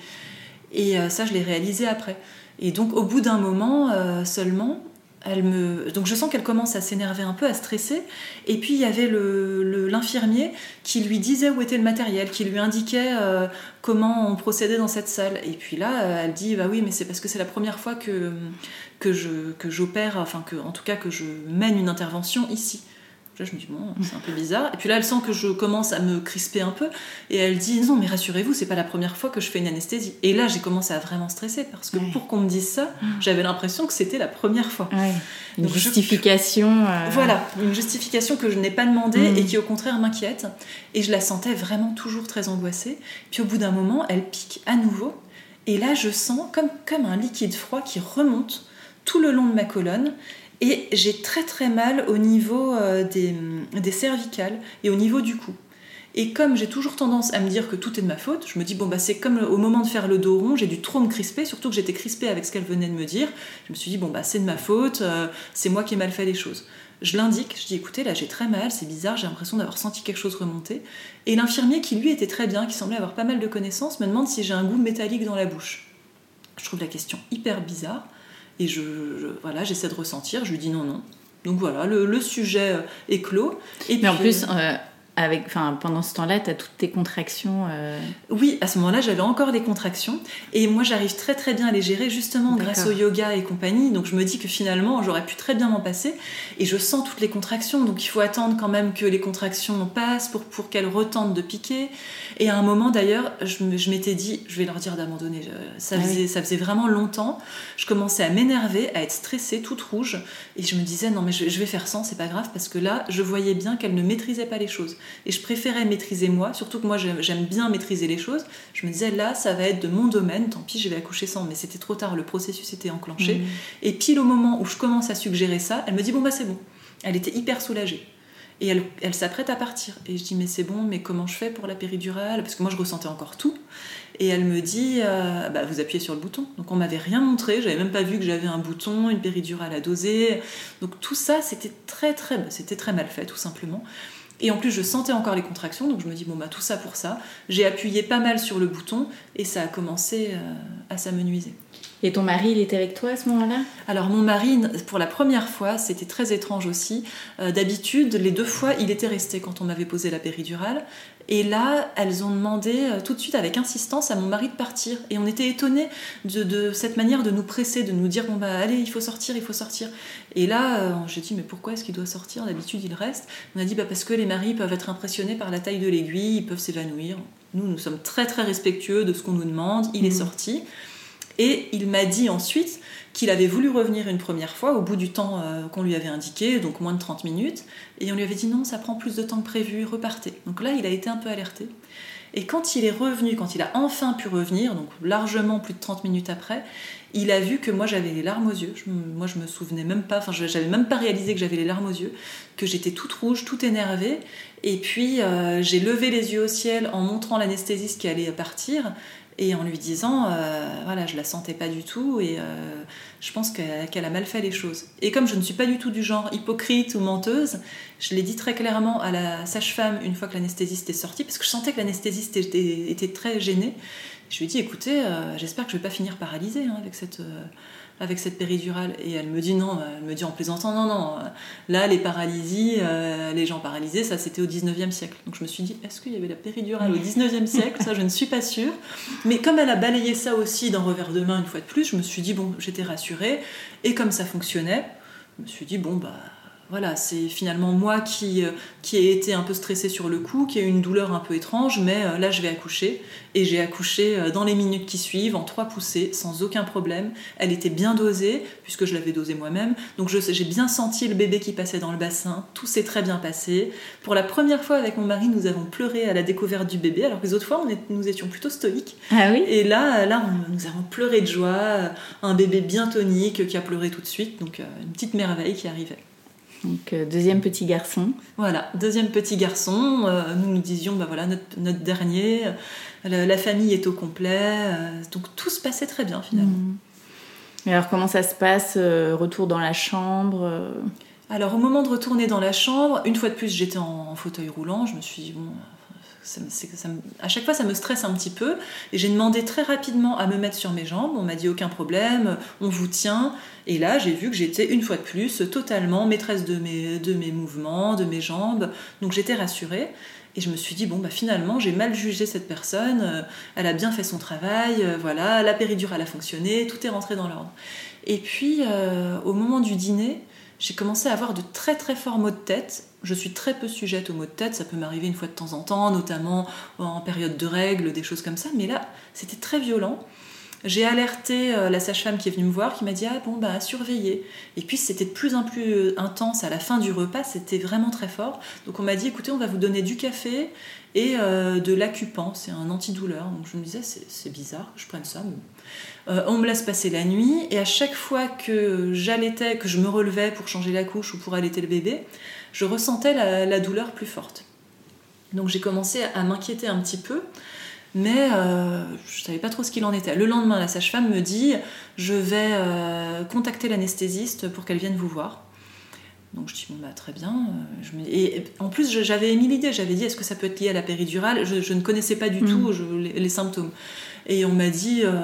Et euh, ça, je l'ai réalisé après. Et donc, au bout d'un moment euh, seulement, elle me... donc je sens qu'elle commence à s'énerver un peu, à stresser. Et puis, il y avait le, le, l'infirmier qui lui disait où était le matériel, qui lui indiquait euh, comment on procédait dans cette salle. Et puis là, euh, elle dit, bah oui, mais c'est parce que c'est la première fois que, que, je, que j'opère, enfin, que, en tout cas, que je mène une intervention ici. Là, je me dis, bon, c'est un peu bizarre. Et puis là, elle sent que je commence à me crisper un peu. Et elle dit, non, mais rassurez-vous, c'est pas la première fois que je fais une anesthésie. Et là, j'ai commencé à vraiment stresser parce que ouais. pour qu'on me dise ça, j'avais l'impression que c'était la première fois. Ouais. Une Donc, justification. Je... Euh... Voilà, une justification que je n'ai pas demandée mmh. et qui, au contraire, m'inquiète. Et je la sentais vraiment toujours très angoissée. Puis au bout d'un moment, elle pique à nouveau. Et là, je sens comme, comme un liquide froid qui remonte tout le long de ma colonne. Et j'ai très très mal au niveau euh, des, des cervicales et au niveau du cou. Et comme j'ai toujours tendance à me dire que tout est de ma faute, je me dis, bon bah c'est comme au moment de faire le dos rond, j'ai dû trop me crisper, surtout que j'étais crispée avec ce qu'elle venait de me dire. Je me suis dit, bon bah c'est de ma faute, euh, c'est moi qui ai mal fait les choses. Je l'indique, je dis, écoutez, là j'ai très mal, c'est bizarre, j'ai l'impression d'avoir senti quelque chose remonter. Et l'infirmier qui lui était très bien, qui semblait avoir pas mal de connaissances, me demande si j'ai un goût métallique dans la bouche. Je trouve la question hyper bizarre. Et je, je, voilà, j'essaie de ressentir, je lui dis non, non. Donc voilà, le, le sujet est clos. Et Mais puis, en plus, euh, avec, enfin, pendant ce temps-là, tu as toutes tes contractions euh... Oui, à ce moment-là, j'avais encore les contractions. Et moi, j'arrive très très bien à les gérer, justement, D'accord. grâce au yoga et compagnie. Donc, je me dis que finalement, j'aurais pu très bien m'en passer. Et je sens toutes les contractions. Donc, il faut attendre quand même que les contractions passent pour, pour qu'elles retentent de piquer. Et à un moment, d'ailleurs, je, je m'étais dit, je vais leur dire d'abandonner. Ça faisait, ah oui. ça faisait vraiment longtemps. Je commençais à m'énerver, à être stressée, toute rouge. Et je me disais, non, mais je, je vais faire sans, c'est pas grave. Parce que là, je voyais bien qu'elles ne maîtrisaient pas les choses. Et je préférais maîtriser moi, surtout que moi j'aime, j'aime bien maîtriser les choses. Je me disais là, ça va être de mon domaine, tant pis, je vais accoucher sans. Mais c'était trop tard, le processus était enclenché. Mmh. Et pile au moment où je commence à suggérer ça, elle me dit bon bah c'est bon. Elle était hyper soulagée. Et elle, elle s'apprête à partir. Et je dis mais c'est bon, mais comment je fais pour la péridurale ? Parce que moi je ressentais encore tout. Et elle me dit euh, bah vous appuyez sur le bouton. Donc on m'avait rien montré, j'avais même pas vu que j'avais un bouton, une péridurale à doser. Donc tout ça c'était très très, c'était très mal fait tout simplement. Et en plus, je sentais encore les contractions, donc je me dis, bon, bah, tout ça pour ça. J'ai appuyé pas mal sur le bouton et ça a commencé euh, à s'amenuiser. Et ton mari, il était avec toi à ce moment-là ? Alors, mon mari, pour la première fois, c'était très étrange aussi. Euh, d'habitude, les deux fois, il était resté quand on m'avait posé la péridurale. Et là, elles ont demandé euh, tout de suite, avec insistance, à mon mari de partir. Et on était étonnés de, de cette manière de nous presser, de nous dire, bon, bah, allez, il faut sortir, il faut sortir. Et là, euh, j'ai dit, mais pourquoi est-ce qu'il doit sortir ? D'habitude, il reste. On a dit, bah, parce que les maris peuvent être impressionnés par la taille de l'aiguille, ils peuvent s'évanouir. Nous, nous sommes très, très respectueux de ce qu'on nous demande. Il mmh. est sorti. Et il m'a dit ensuite qu'il avait voulu revenir une première fois au bout du temps euh, qu'on lui avait indiqué, donc moins de trente minutes, et on lui avait dit non, ça prend plus de temps que prévu, repartez. Donc là, il a été un peu alerté. Et quand il est revenu, quand il a enfin pu revenir, donc largement plus de trente minutes après, il a vu que moi j'avais les larmes aux yeux. Je, moi je me souvenais même pas, enfin je n'avais même pas réalisé que j'avais les larmes aux yeux, que j'étais toute rouge, toute énervée. Et puis euh, j'ai levé les yeux au ciel en montrant l'anesthésiste qui allait partir, et en lui disant, euh, voilà, je la sentais pas du tout et euh, je pense qu'elle, qu'elle a mal fait les choses. Et comme je ne suis pas du tout du genre hypocrite ou menteuse, je l'ai dit très clairement à la sage-femme une fois que l'anesthésiste est sortie, parce que je sentais que l'anesthésiste était, était très gênée. Je lui ai dit, écoutez, euh, j'espère que je vais pas finir paralysée hein, avec cette... Euh, avec cette péridurale. Et elle me dit non, elle me dit en plaisantant, non, non, là, les paralysies, euh, les gens paralysés, ça, c'était au dix-neuvième siècle. Donc je me suis dit, est-ce qu'il y avait la péridurale au dix-neuvième siècle ? Ça, je ne suis pas sûre. Mais comme elle a balayé ça aussi d'un revers de main une fois de plus, je me suis dit, bon, j'étais rassurée. Et comme ça fonctionnait, je me suis dit, bon, bah... Voilà, c'est finalement moi qui, euh, qui ai été un peu stressée sur le coup, qui a eu une douleur un peu étrange, mais euh, là je vais accoucher. Et j'ai accouché euh, dans les minutes qui suivent, en trois poussées, sans aucun problème. Elle était bien dosée, puisque je l'avais dosée moi-même. Donc je, j'ai bien senti le bébé qui passait dans le bassin. Tout s'est très bien passé. Pour la première fois avec mon mari, nous avons pleuré à la découverte du bébé, alors que les autres fois, on est, nous étions plutôt stoïques. Ah oui ? Et là, là on, nous avons pleuré de joie. Un bébé bien tonique qui a pleuré tout de suite. Donc euh, une petite merveille qui arrivait. Donc euh, deuxième petit garçon. Voilà, deuxième petit garçon. Euh, nous nous disions, bah voilà, notre, notre dernier. Euh, la, la famille est au complet. Euh, donc tout se passait très bien finalement. Mmh. Et alors comment ça se passe euh, retour dans la chambre euh... Alors au moment de retourner dans la chambre, une fois de plus j'étais en, en fauteuil roulant. Je me suis dit, bon... Ça, c'est, ça, à chaque fois ça me stresse un petit peu et j'ai demandé très rapidement à me mettre sur mes jambes. On m'a dit aucun problème, on vous tient. Et là j'ai vu que j'étais une fois de plus totalement maîtresse de mes, de mes mouvements, de mes jambes, donc j'étais rassurée et je me suis dit bon bah finalement j'ai mal jugé cette personne, elle a bien fait son travail, voilà, la péridurale a fonctionné, tout est rentré dans l'ordre. Et puis euh, au moment du dîner, j'ai commencé à avoir de très très forts maux de tête. Je suis très peu sujette aux maux de tête, ça peut m'arriver une fois de temps en temps, notamment en période de règles, des choses comme ça, mais là, c'était très violent. J'ai alerté la sage-femme qui est venue me voir, qui m'a dit « Ah bon, bah, surveillez ». Et puis, c'était de plus en plus intense à la fin du repas, c'était vraiment très fort. Donc, on m'a dit « Écoutez, on va vous donner du café et euh, de l'Acupan, c'est un antidouleur ». Donc, je me disais « C'est, c'est bizarre que je prenne ça ». Euh, on me laisse passer la nuit, et à chaque fois que j'allaitais, que je me relevais pour changer la couche ou pour allaiter le bébé, je ressentais la, la douleur plus forte. Donc j'ai commencé à m'inquiéter un petit peu, mais euh, je ne savais pas trop ce qu'il en était. Le lendemain, la sage-femme me dit « Je vais euh, contacter l'anesthésiste pour qu'elle vienne vous voir ». Donc je dis bon bah très bien. Je me... Et en plus j'avais émis l'idée, j'avais dit est-ce que ça peut être lié à la péridurale ? Je, je ne connaissais pas du mmh. tout je, les, les symptômes. Et on m'a dit euh,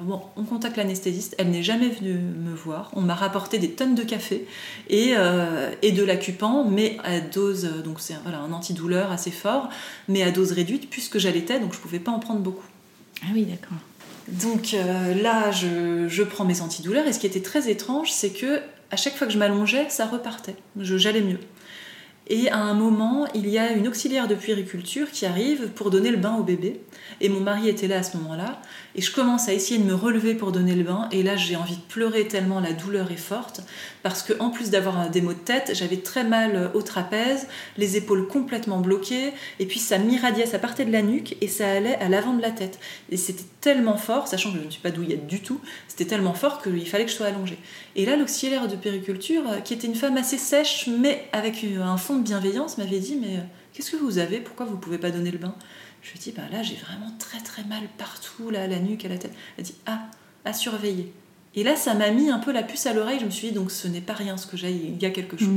bon, on contacte l'anesthésiste. Elle n'est jamais venue me voir. On m'a rapporté des tonnes de café et, euh, et de l'Acupan, mais à dose, donc c'est voilà, un antidouleur assez fort, mais à dose réduite puisque j'allaitais, donc je ne pouvais pas en prendre beaucoup. Ah oui, d'accord. Donc euh, là, je, je prends mes antidouleurs et ce qui était très étrange, c'est que à chaque fois que je m'allongeais, ça repartait. Je, j'allais mieux. Et à un moment, il y a une auxiliaire de puériculture qui arrive pour donner le bain au bébé. Et mon mari était là à ce moment-là. Et je commence à essayer de me relever pour donner le bain. Et là, j'ai envie de pleurer tellement la douleur est forte. Parce qu'en plus d'avoir des maux de tête, j'avais très mal au trapèze, les épaules complètement bloquées. Et puis ça m'irradiait, ça partait de la nuque et ça allait à l'avant de la tête. Et c'était tellement fort, sachant que je ne suis pas douillette du tout, c'était tellement fort qu'il fallait que je sois allongée. Et là, l'auxiliaire de puériculture, qui était une femme assez sèche, mais avec un fond de bienveillance, m'avait dit « Mais qu'est-ce que vous avez ? Pourquoi vous ne pouvez pas donner le bain ?» Je lui ai dit bah, « Là, j'ai vraiment très très mal partout, là, à la nuque, à la tête. » Elle dit « Ah, à surveiller. » Et là, ça m'a mis un peu la puce à l'oreille. Je me suis dit « Donc, ce n'est pas rien ce que j'ai, il y a quelque chose. Mmh. »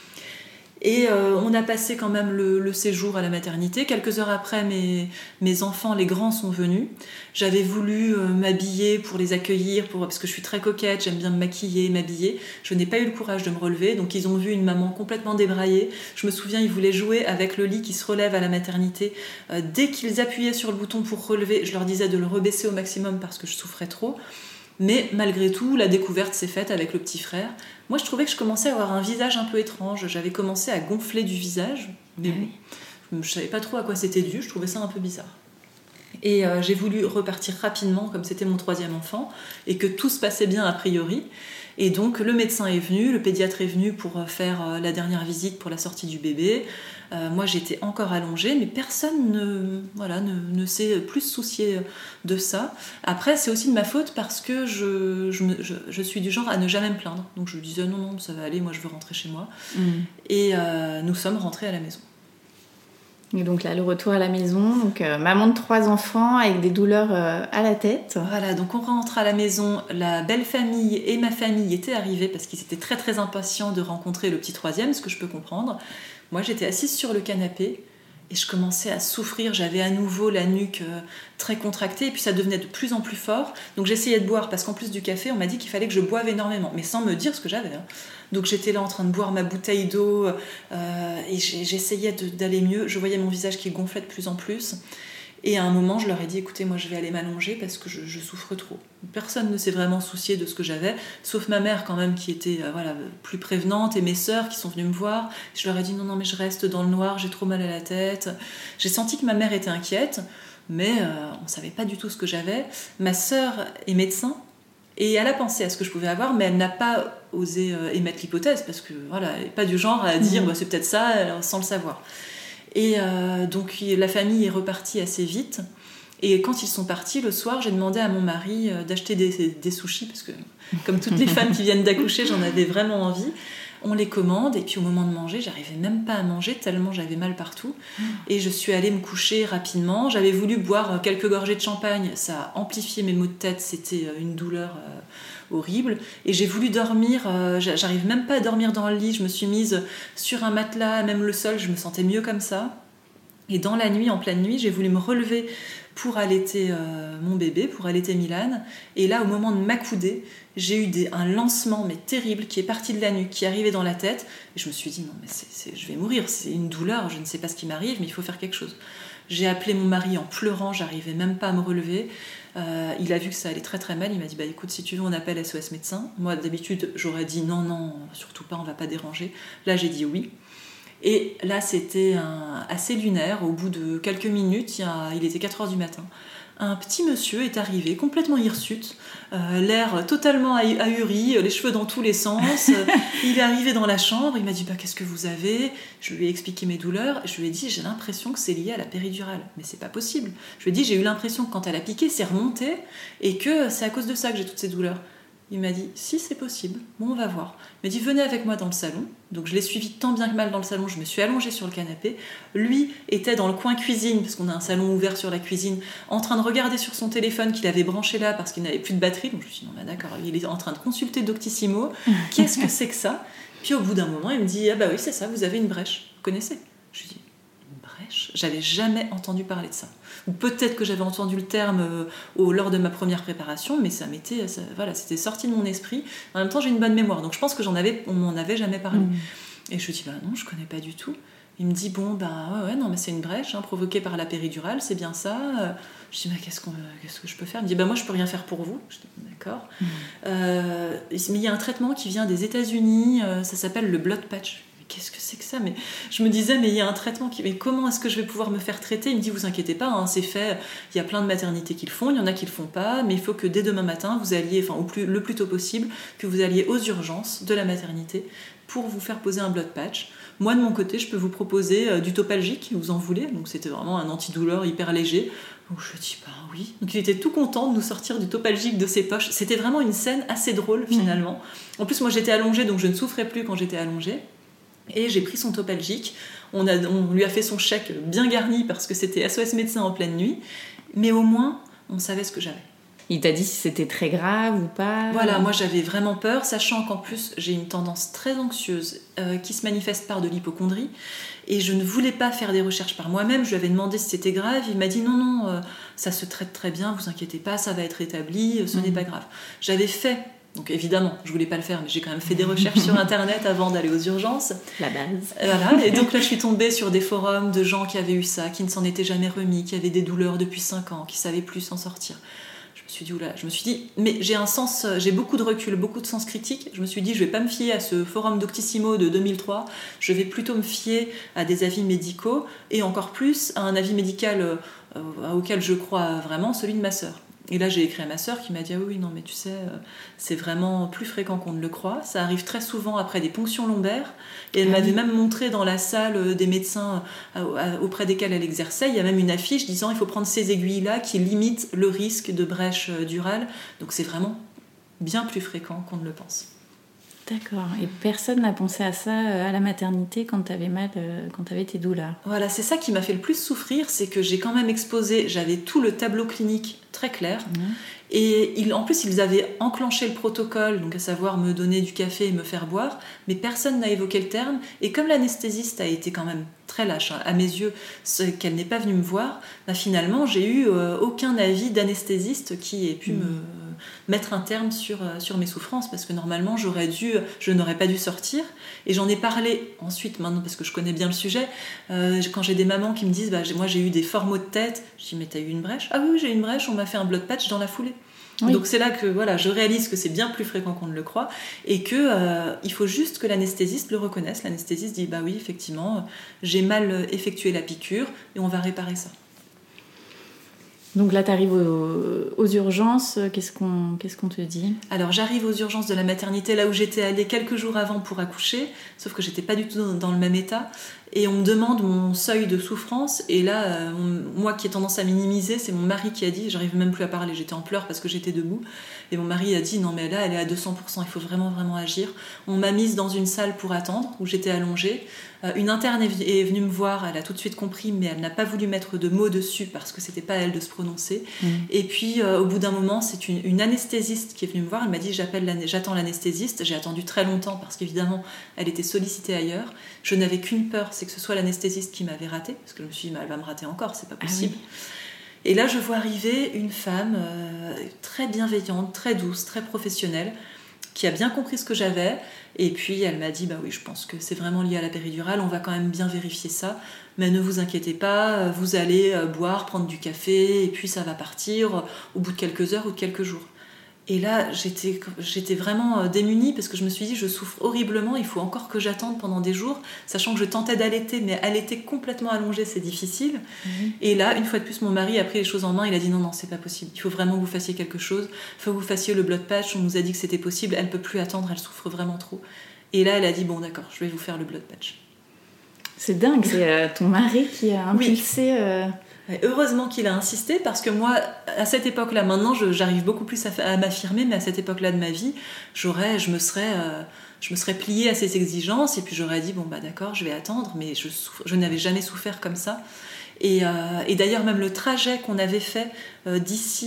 Et euh, on a passé quand même le, le séjour à la maternité. Quelques heures après, mes, mes enfants, les grands, sont venus. J'avais voulu euh, m'habiller pour les accueillir, pour, parce que je suis très coquette, j'aime bien me maquiller, m'habiller. Je n'ai pas eu le courage de me relever, donc ils ont vu une maman complètement débraillée. Je me souviens, ils voulaient jouer avec le lit qui se relève à la maternité. Euh, dès qu'ils appuyaient sur le bouton pour relever, je leur disais de le rebaisser au maximum parce que je souffrais trop. Mais malgré tout, la découverte s'est faite avec le petit frère. Moi, je trouvais que je commençais à avoir un visage un peu étrange. J'avais commencé à gonfler du visage. Mais oui. Je ne savais pas trop à quoi c'était dû. Je trouvais ça un peu bizarre. Et euh, j'ai voulu repartir rapidement, comme c'était mon troisième enfant, et que tout se passait bien a priori. Et donc, le médecin est venu, le pédiatre est venu pour faire euh, la dernière visite pour la sortie du bébé. Euh, moi, j'étais encore allongée, mais personne ne, voilà, ne, ne s'est plus soucié de ça. Après, c'est aussi de ma faute parce que je, je, me, je, je suis du genre à ne jamais me plaindre. Donc, je disais non, non, ça va aller, moi, je veux rentrer chez moi. Mmh. Et euh, nous sommes rentrés à la maison. Et donc là, le retour à la maison, donc euh, maman de trois enfants avec des douleurs euh, à la tête. Voilà, donc on rentre à la maison, la belle famille et ma famille étaient arrivés parce qu'ils étaient très très impatients de rencontrer le petit troisième, ce que je peux comprendre. Moi, j'étais assise sur le canapé et je commençais à souffrir. J'avais à nouveau la nuque euh, très contractée et puis ça devenait de plus en plus fort. Donc j'essayais de boire parce qu'en plus du café, on m'a dit qu'il fallait que je boive énormément, mais sans me dire ce que j'avais. Hein. Donc j'étais là en train de boire ma bouteille d'eau euh, et j'essayais de, d'aller mieux. Je voyais mon visage qui gonflait de plus en plus. Et à un moment, je leur ai dit, écoutez, moi je vais aller m'allonger parce que je, je souffre trop. Personne ne s'est vraiment soucié de ce que j'avais, sauf ma mère quand même qui était euh, voilà, plus prévenante et mes sœurs qui sont venues me voir. Je leur ai dit, non, non, mais je reste dans le noir, j'ai trop mal à la tête. J'ai senti que ma mère était inquiète, mais euh, on ne savait pas du tout ce que j'avais. Ma sœur est médecin et elle a pensé à ce que je pouvais avoir, mais elle n'a pas osé euh, émettre l'hypothèse parce que voilà, elle n'est pas du genre à dire, mmh. bah, c'est peut-être ça, alors, sans le savoir. Et euh, donc la famille est repartie assez vite. Et quand ils sont partis, le soir, j'ai demandé à mon mari euh, d'acheter des, des sushis, parce que comme toutes les femmes qui viennent d'accoucher, j'en avais vraiment envie. On les commande, et puis au moment de manger, j'arrivais même pas à manger, tellement j'avais mal partout. Et je suis allée me coucher rapidement. J'avais voulu boire quelques gorgées de champagne, ça a amplifié mes maux de tête, c'était une douleur euh, horrible. Et j'ai voulu dormir, euh, j'arrive même pas à dormir dans le lit, je me suis mise sur un matelas, même le sol, je me sentais mieux comme ça. Et dans la nuit, en pleine nuit, j'ai voulu me relever pour allaiter euh, mon bébé, pour allaiter Milan. Et là, au moment de m'accouder, j'ai eu des, un lancement mais terrible qui est parti de la nuque, qui est arrivé dans la tête. Et je me suis dit, non, mais c'est, c'est, je vais mourir, c'est une douleur, je ne sais pas ce qui m'arrive, mais il faut faire quelque chose. J'ai appelé mon mari en pleurant, j'arrivais même pas à me relever. Euh, il a vu que ça allait très très mal, il m'a dit, bah écoute, si tu veux, on appelle S O S médecin. Moi, d'habitude, j'aurais dit non, non, surtout pas, on va pas déranger. Là, j'ai dit oui. Et là, c'était un, assez lunaire. Au bout de quelques minutes, il, y a, il était quatre heures du matin. Un petit monsieur est arrivé, complètement hirsute, euh, l'air totalement ahuri, les cheveux dans tous les sens. Il est arrivé dans la chambre, il m'a dit bah, « Qu'est-ce que vous avez ?» Je lui ai expliqué mes douleurs. Je lui ai dit « J'ai l'impression que c'est lié à la péridurale. » Mais c'est pas possible. Je lui ai dit « J'ai eu l'impression que quand elle a piqué, c'est remonté et que c'est à cause de ça que j'ai toutes ces douleurs. » Il m'a dit, si c'est possible, bon on va voir. Il m'a dit, venez avec moi dans le salon. Donc je l'ai suivi tant bien que mal dans le salon, je me suis allongée sur le canapé. Lui était dans le coin cuisine, parce qu'on a un salon ouvert sur la cuisine, en train de regarder sur son téléphone qu'il avait branché là parce qu'il n'avait plus de batterie. Donc je me suis dit, non bah d'accord, il est en train de consulter Doctissimo. Qu'est-ce que c'est que ça ? Puis au bout d'un moment, il me dit, ah bah oui c'est ça, vous avez une brèche. Vous connaissez ? Je lui dis, une brèche ? brèche. J'avais jamais entendu parler de ça. Ou peut-être que j'avais entendu le terme euh, au, lors de ma première préparation, mais ça m'était, ça, voilà, c'était sorti de mon esprit. En même temps, j'ai une bonne mémoire, donc je pense que j'en avais, on m'en avait jamais parlé. Mmh. Et je lui dis, bah non, je connais pas du tout. Il me dit, bon, bah ouais, ouais non, mais c'est une brèche hein, provoquée par la péridurale, c'est bien ça. Je dis, mais qu'est-ce, qu'on, qu'est-ce que je peux faire? Il me dit, bah moi, je peux rien faire pour vous. Je dis, d'accord. Mmh. Euh, mais il y a un traitement qui vient des États-Unis, euh, ça s'appelle le blood patch. Mais qu'est-ce que c'est que ça? Mais je me disais, mais il y a un traitement qui. Mais comment est-ce que je vais pouvoir me faire traiter? Il me dit, vous inquiétez pas, hein, c'est fait. Il y a plein de maternités qui le font, il y en a qui le font pas, mais il faut que dès demain matin, vous alliez, enfin, au plus, le plus tôt possible, que vous alliez aux urgences de la maternité pour vous faire poser un blood patch. Moi, de mon côté, je peux vous proposer euh, du Topalgic, vous en voulez. Donc, c'était vraiment un antidouleur hyper léger. Donc, je dis, bah oui. Donc, il était tout content de nous sortir du Topalgic de ses poches. C'était vraiment une scène assez drôle, finalement. Mmh. En plus, moi, j'étais allongée, donc je ne souffrais plus quand j'étais allongée. Et j'ai pris son Topalgic. On, a, on lui a fait son chèque bien garni parce que c'était S O S médecin en pleine nuit. Mais au moins, on savait ce que j'avais. Il t'a dit si c'était très grave ou pas? Voilà, moi j'avais vraiment peur, sachant qu'en plus j'ai une tendance très anxieuse euh, qui se manifeste par de l'hypocondrie. Et je ne voulais pas faire des recherches par moi-même. Je lui avais demandé si c'était grave. Il m'a dit non, non, euh, ça se traite très bien, vous inquiétez pas, ça va être établi, ce mmh. n'est pas grave. J'avais fait, donc évidemment, je voulais pas le faire, mais j'ai quand même fait des recherches sur internet avant d'aller aux urgences. La base. Voilà, et donc là je suis tombée sur des forums de gens qui avaient eu ça, qui ne s'en étaient jamais remis, qui avaient des douleurs depuis cinq ans, qui savaient plus s'en sortir. Je me suis dit, oula, je me suis dit, mais j'ai un sens, j'ai beaucoup de recul, beaucoup de sens critique. Je me suis dit, je vais pas me fier à ce forum Doctissimo de deux mille trois. Je vais plutôt me fier à des avis médicaux et encore plus à un avis médical euh, auquel je crois vraiment, celui de ma sœur. Et là, j'ai écrit à ma sœur qui m'a dit, ah oui, non, mais tu sais, euh, c'est vraiment plus fréquent qu'on ne le croit. Ça arrive très souvent après des ponctions lombaires. Et elle ah m'avait oui. même montré dans la salle des médecins auprès desquels elle exerçait, il y a même une affiche disant il faut prendre ces aiguilles-là qui limitent le risque de brèche durale. Donc c'est vraiment bien plus fréquent qu'on ne le pense. D'accord. Et personne n'a pensé à ça à la maternité quand tu avais mal, quand tu avais tes douleurs? Voilà, c'est ça qui m'a fait le plus souffrir, c'est que j'ai quand même exposé, j'avais tout le tableau clinique très clair. Mmh. Et ils, en plus, ils avaient enclenché le protocole, donc à savoir me donner du café et me faire boire, mais personne n'a évoqué le terme. Et comme l'anesthésiste a été quand même très lâche, hein, à mes yeux, qu'elle n'est pas venue me voir, bah finalement, j'ai eu euh, aucun avis d'anesthésiste qui ait pu mmh. me mettre un terme sur, euh, sur mes souffrances, parce que normalement, j'aurais dû, je n'aurais pas dû sortir. Et j'en ai parlé ensuite, maintenant, parce que je connais bien le sujet, euh, quand j'ai des mamans qui me disent, bah, j'ai, moi j'ai eu des forts maux de tête, je dis, mais t'as eu une brèche? Ah oui, j'ai eu une brèche, on m'a fait un blood patch dans la foulée. Oui. Donc c'est là que voilà, je réalise que c'est bien plus fréquent qu'on ne le croit et qu'il euh, faut juste que l'anesthésiste le reconnaisse. L'anesthésiste dit bah oui, effectivement, j'ai mal effectué la piqûre et on va réparer ça. Donc là, tu arrives aux, aux urgences, qu'est-ce qu'on, qu'est-ce qu'on te dit? Alors j'arrive aux urgences de la maternité, là où j'étais allée quelques jours avant pour accoucher, sauf que j'étais pas du tout dans, dans le même état. Et on me demande mon seuil de souffrance. Et là, euh, on, moi qui ai tendance à minimiser, c'est mon mari qui a dit, j'arrive même plus à parler, j'étais en pleurs parce que j'étais debout. Et mon mari a dit, non mais là, elle est à deux cents pour cent, il faut vraiment, vraiment agir. On m'a mise dans une salle pour attendre, où j'étais allongée. Euh, une interne est, est venue me voir, elle a tout de suite compris, mais elle n'a pas voulu mettre de mots dessus parce que c'était pas à elle de se prononcer. Mmh. Et puis, euh, au bout d'un moment, c'est une, une anesthésiste qui est venue me voir. Elle m'a dit, J'appelle l'ane- j'attends l'anesthésiste. J'ai attendu très longtemps parce qu'évidemment, elle était sollicitée ailleurs. Je n'avais qu'une peur, c'est que ce soit l'anesthésiste qui m'avait raté, parce que je me suis dit, elle va me rater encore, c'est pas possible. Ah oui. Et là, je vois arriver une femme euh, très bienveillante, très douce, très professionnelle, qui a bien compris ce que j'avais. Et puis, elle m'a dit, bah oui, je pense que c'est vraiment lié à la péridurale, on va quand même bien vérifier ça. Mais ne vous inquiétez pas, vous allez boire, prendre du café, et puis ça va partir au bout de quelques heures ou de quelques jours. Et là, j'étais, j'étais vraiment démunie parce que je me suis dit, je souffre horriblement, il faut encore que j'attende pendant des jours, sachant que je tentais d'allaiter, mais allaiter complètement allongée, c'est difficile. Mmh. Et là, une fois de plus, mon mari a pris les choses en main, il a dit non, non, c'est pas possible, il faut vraiment que vous fassiez quelque chose, il faut que vous fassiez le blood patch, on nous a dit que c'était possible, elle peut plus attendre, elle souffre vraiment trop. Et là, elle a dit, bon d'accord, je vais vous faire le blood patch. C'est dingue, c'est euh, ton mari qui a impulsé... Oui. Euh... Heureusement qu'il a insisté parce que moi, à cette époque-là, maintenant, je, j'arrive beaucoup plus à, à m'affirmer, mais à cette époque-là de ma vie, j'aurais, je me serais, euh, je me serais pliée à ses exigences et puis j'aurais dit bon bah d'accord, je vais attendre, mais je, souffre, je n'avais jamais souffert comme ça. Et, euh, et d'ailleurs même le trajet qu'on avait fait euh, d'ici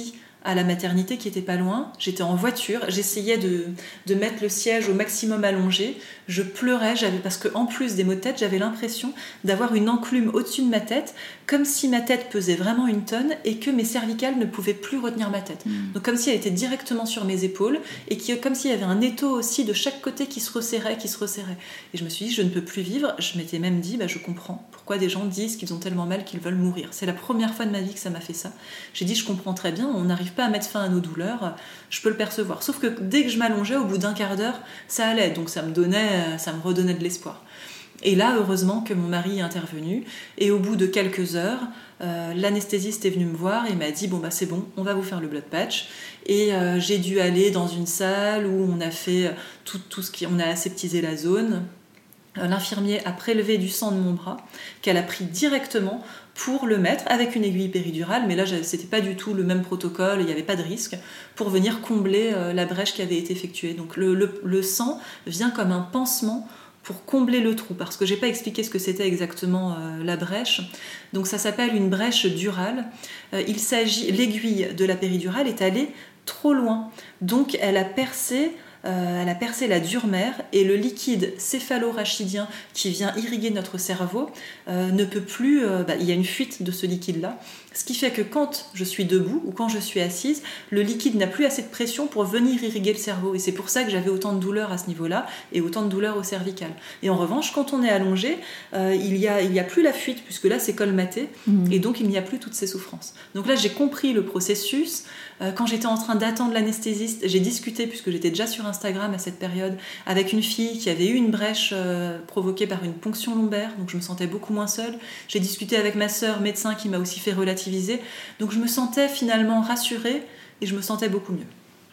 à la maternité qui était pas loin. J'étais en voiture, j'essayais de, de mettre le siège au maximum allongé. Je pleurais, j'avais, parce qu'en plus des maux de tête, j'avais l'impression d'avoir une enclume au-dessus de ma tête, comme si ma tête pesait vraiment une tonne et que mes cervicales ne pouvaient plus retenir ma tête. Mmh. Donc comme si elle était directement sur mes épaules et qui, comme s'il y avait un étau aussi de chaque côté qui se resserrait, qui se resserrait. Et je me suis dit, je ne peux plus vivre. Je m'étais même dit, bah, je comprends pourquoi des gens disent qu'ils ont tellement mal qu'ils veulent mourir. C'est la première fois de ma vie que ça m'a fait ça. J'ai dit, je comprends très bien, on n'arrive pas à mettre fin à nos douleurs, je peux le percevoir. Sauf que dès que je m'allongeais, au bout d'un quart d'heure, ça allait. Donc ça me donnait, ça me redonnait de l'espoir. Et là, heureusement que mon mari est intervenu. Et au bout de quelques heures, euh, l'anesthésiste est venu me voir et m'a dit, bon bah c'est bon, on va vous faire le blood patch. Et euh, j'ai dû aller dans une salle où on a fait tout, tout ce qui, on a aseptisé la zone. L'infirmier a prélevé du sang de mon bras qu'elle a pris directement pour le mettre avec une aiguille péridurale, mais là c'était pas du tout le même protocole, il n'y avait pas de risque, pour venir combler la brèche qui avait été effectuée. Donc le, le, le sang vient comme un pansement pour combler le trou, parce que j'ai pas expliqué ce que c'était exactement euh, la brèche. Donc ça s'appelle une brèche durale. Euh, il s'agit, l'aiguille de la péridurale est allée trop loin, donc elle a percé Euh, elle a percé la dure mère et le liquide céphalo-rachidien qui vient irriguer notre cerveau euh, ne peut plus... Euh, bah, il y a une fuite de ce liquide-là. Ce qui fait que quand je suis debout ou quand je suis assise, le liquide n'a plus assez de pression pour venir irriguer le cerveau. Et c'est pour ça que j'avais autant de douleurs à ce niveau-là et autant de douleurs au cervical. Et en revanche, quand on est allongé, euh, il y a, il y a plus la fuite puisque là, c'est colmaté mmh. et donc il n'y a plus toutes ces souffrances. Donc là, j'ai compris le processus. Euh, quand j'étais en train d'attendre l'anesthésiste, j'ai discuté, puisque j'étais déjà sur Instagram à cette période, avec une fille qui avait eu une brèche euh, provoquée par une ponction lombaire, donc je me sentais beaucoup moins seule. J'ai discuté avec ma sœur médecin qui m'a aussi fait relativiser, donc je me sentais finalement rassurée et je me sentais beaucoup mieux.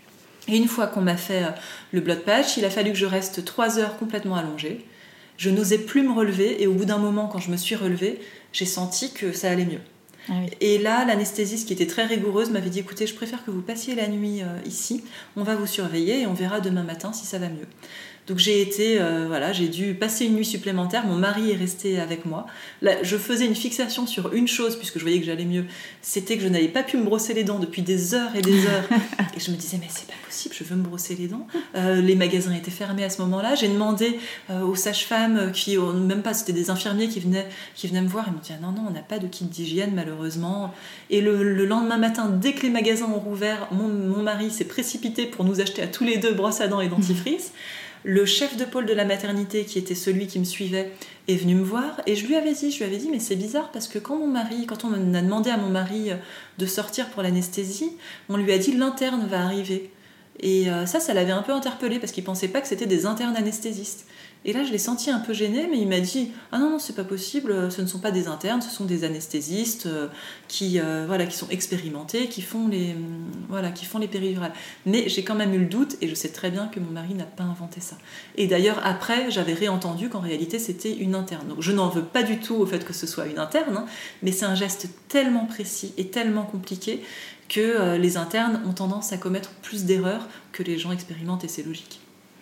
Et une fois qu'on m'a fait euh, le blood patch, il a fallu que je reste trois heures complètement allongée. Je n'osais plus me relever et au bout d'un moment, quand je me suis relevée, j'ai senti que ça allait mieux. Ah oui. Et là, l'anesthésiste qui était très rigoureuse m'avait dit, écoutez, je préfère que vous passiez la nuit euh, ici, on va vous surveiller et on verra demain matin si ça va mieux. Donc j'ai été, euh, voilà, j'ai dû passer une nuit supplémentaire, mon mari est resté avec moi. Là, je faisais une fixation sur une chose, puisque je voyais que j'allais mieux, c'était que je n'avais pas pu me brosser les dents depuis des heures et des heures. Et je me disais, mais c'est pas possible, je veux me brosser les dents. Euh, les magasins étaient fermés à ce moment-là. J'ai demandé euh, aux sages-femmes, qui, même pas, c'était des infirmiers qui venaient, qui venaient me voir, ils m'ont dit, ah, non, non, on n'a pas de kit d'hygiène malheureusement. Et le, le lendemain matin, dès que les magasins ont rouvert, mon, mon mari s'est précipité pour nous acheter à tous les deux brosse à dents et dentifrice. Le chef de pôle de la maternité, qui était celui qui me suivait, est venu me voir et je lui avais dit, je lui avais dit, mais c'est bizarre parce que quand mon mari, quand on a demandé à mon mari de sortir pour l'anesthésie, on lui a dit l'interne va arriver. Et ça, ça l'avait un peu interpellé parce qu'il pensait pas que c'était des internes anesthésistes. Et là, je l'ai senti un peu gêné, mais il m'a dit « Ah non, non, c'est pas possible, ce ne sont pas des internes, ce sont des anesthésistes euh, qui, euh, voilà, qui sont expérimentés, qui font les, euh, voilà, qui font les péridurales. » Mais j'ai quand même eu le doute, et je sais très bien que mon mari n'a pas inventé ça. Et d'ailleurs, après, j'avais réentendu qu'en réalité, c'était une interne. Donc je n'en veux pas du tout au fait que ce soit une interne, hein, mais c'est un geste tellement précis et tellement compliqué que euh, les internes ont tendance à commettre plus d'erreurs que les gens expérimentent, et c'est logique.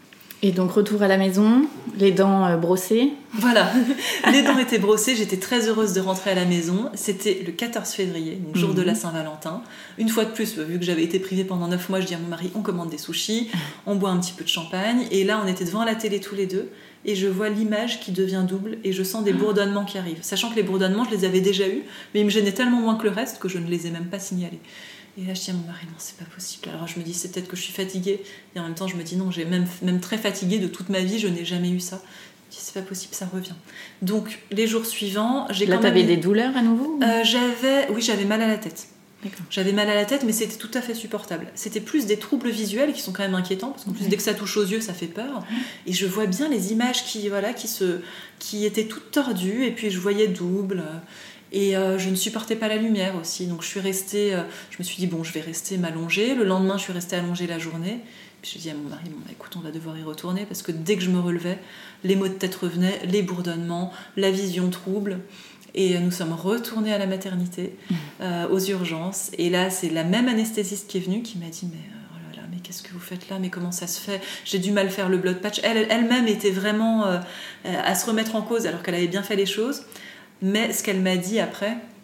Et donc retour à la maison, les dents euh, brossées. Voilà, les dents étaient brossées, j'étais très heureuse de rentrer à la maison. C'était le quatorze février, donc jour mmh. de la Saint-Valentin. Une fois de plus, vu que j'avais été privée pendant neuf mois, je dis à mon mari, on commande des sushis, on boit un petit peu de champagne. Et là, on était devant la télé tous les deux. Et je vois l'image qui devient double et je sens des bourdonnements qui arrivent. Sachant que les bourdonnements, je les avais déjà eus, mais ils me gênaient tellement moins que le reste que je ne les ai même pas signalés. Et là, je dis à mon mari, non, c'est pas possible. Alors je me dis, c'est peut-être que je suis fatiguée. Et en même temps, je me dis, non, j'ai même, même très fatiguée de toute ma vie, je n'ai jamais eu ça. Je dis, c'est pas possible, ça revient. Donc, les jours suivants, j'ai là, quand même... Là, t'avais eu... des douleurs à nouveau euh, J'avais, oui, j'avais mal à la tête. D'accord. J'avais mal à la tête, mais c'était tout à fait supportable. C'était plus des troubles visuels qui sont quand même inquiétants, parce qu'en plus, oui. dès que ça touche aux yeux, ça fait peur. Et je vois bien les images qui, voilà, qui, se, qui étaient toutes tordues, et puis je voyais double... Et euh, je ne supportais pas la lumière aussi, donc je suis restée, euh, je me suis dit bon, je vais rester m'allonger. Le lendemain, je suis restée allongée la journée. Puis j'ai dit à mon mari, bon, bah, écoute, on va devoir y retourner parce que dès que je me relevais, les maux de tête revenaient, les bourdonnements, la vision trouble. Et euh, nous sommes retournés à la maternité, euh, aux urgences. Et là, c'est la même anesthésiste qui est venue qui m'a dit, mais euh, oh là là, mais qu'est-ce que vous faites là ? Mais comment ça se fait ? J'ai du mal faire le blood patch. Elle, elle-même était vraiment euh, à se remettre en cause alors qu'elle avait bien fait les choses. Mais ce qu'elle m'a dit après,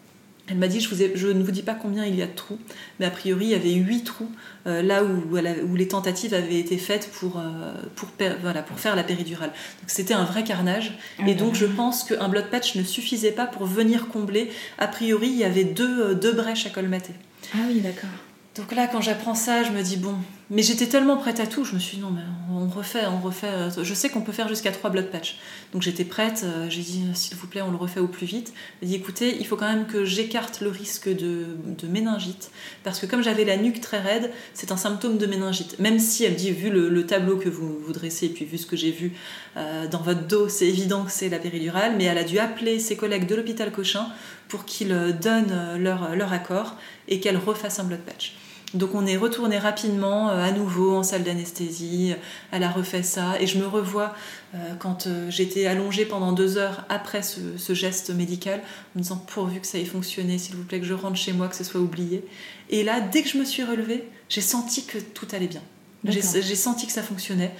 Elle m'a dit, je, vous ai, je ne vous dis pas combien il y a de trous, mais a priori il y avait huit trous euh, là où, où les tentatives avaient été faites pour, euh, pour, voilà, pour faire la péridurale. Donc c'était un vrai carnage. Et donc je pense qu'un blood patch ne suffisait pas pour venir combler. A priori il y avait deux, deux brèches à colmater. Ah oui, d'accord. Donc là, quand j'apprends ça, je me dis bon. Mais j'étais tellement prête à tout, je me suis dit non, mais on refait, on refait. Je sais qu'on peut faire jusqu'à trois blood patch. Donc j'étais prête, j'ai dit s'il vous plaît, on le refait au plus vite. J'ai dit écoutez, il faut quand même que j'écarte le risque de, de méningite. Parce que comme j'avais la nuque très raide, c'est un symptôme de méningite. Même si elle me dit, vu le, le tableau que vous, vous dressez, et puis vu ce que j'ai vu euh, dans votre dos, c'est évident que c'est la péridurale. Mais elle a dû appeler ses collègues de l'hôpital Cochin pour qu'ils donnent leur, leur accord et qu'elle refasse un blood patch. Donc on est retourné rapidement euh, à nouveau en salle d'anesthésie, elle a refait ça et je me revois euh, quand euh, j'étais allongée pendant deux heures après ce, ce geste médical en me disant pourvu que ça ait fonctionné, s'il vous plaît que je rentre chez moi, que ce soit oublié. Et là, dès que je me suis relevée, j'ai senti que tout allait bien. J'ai, j'ai senti que ça fonctionnait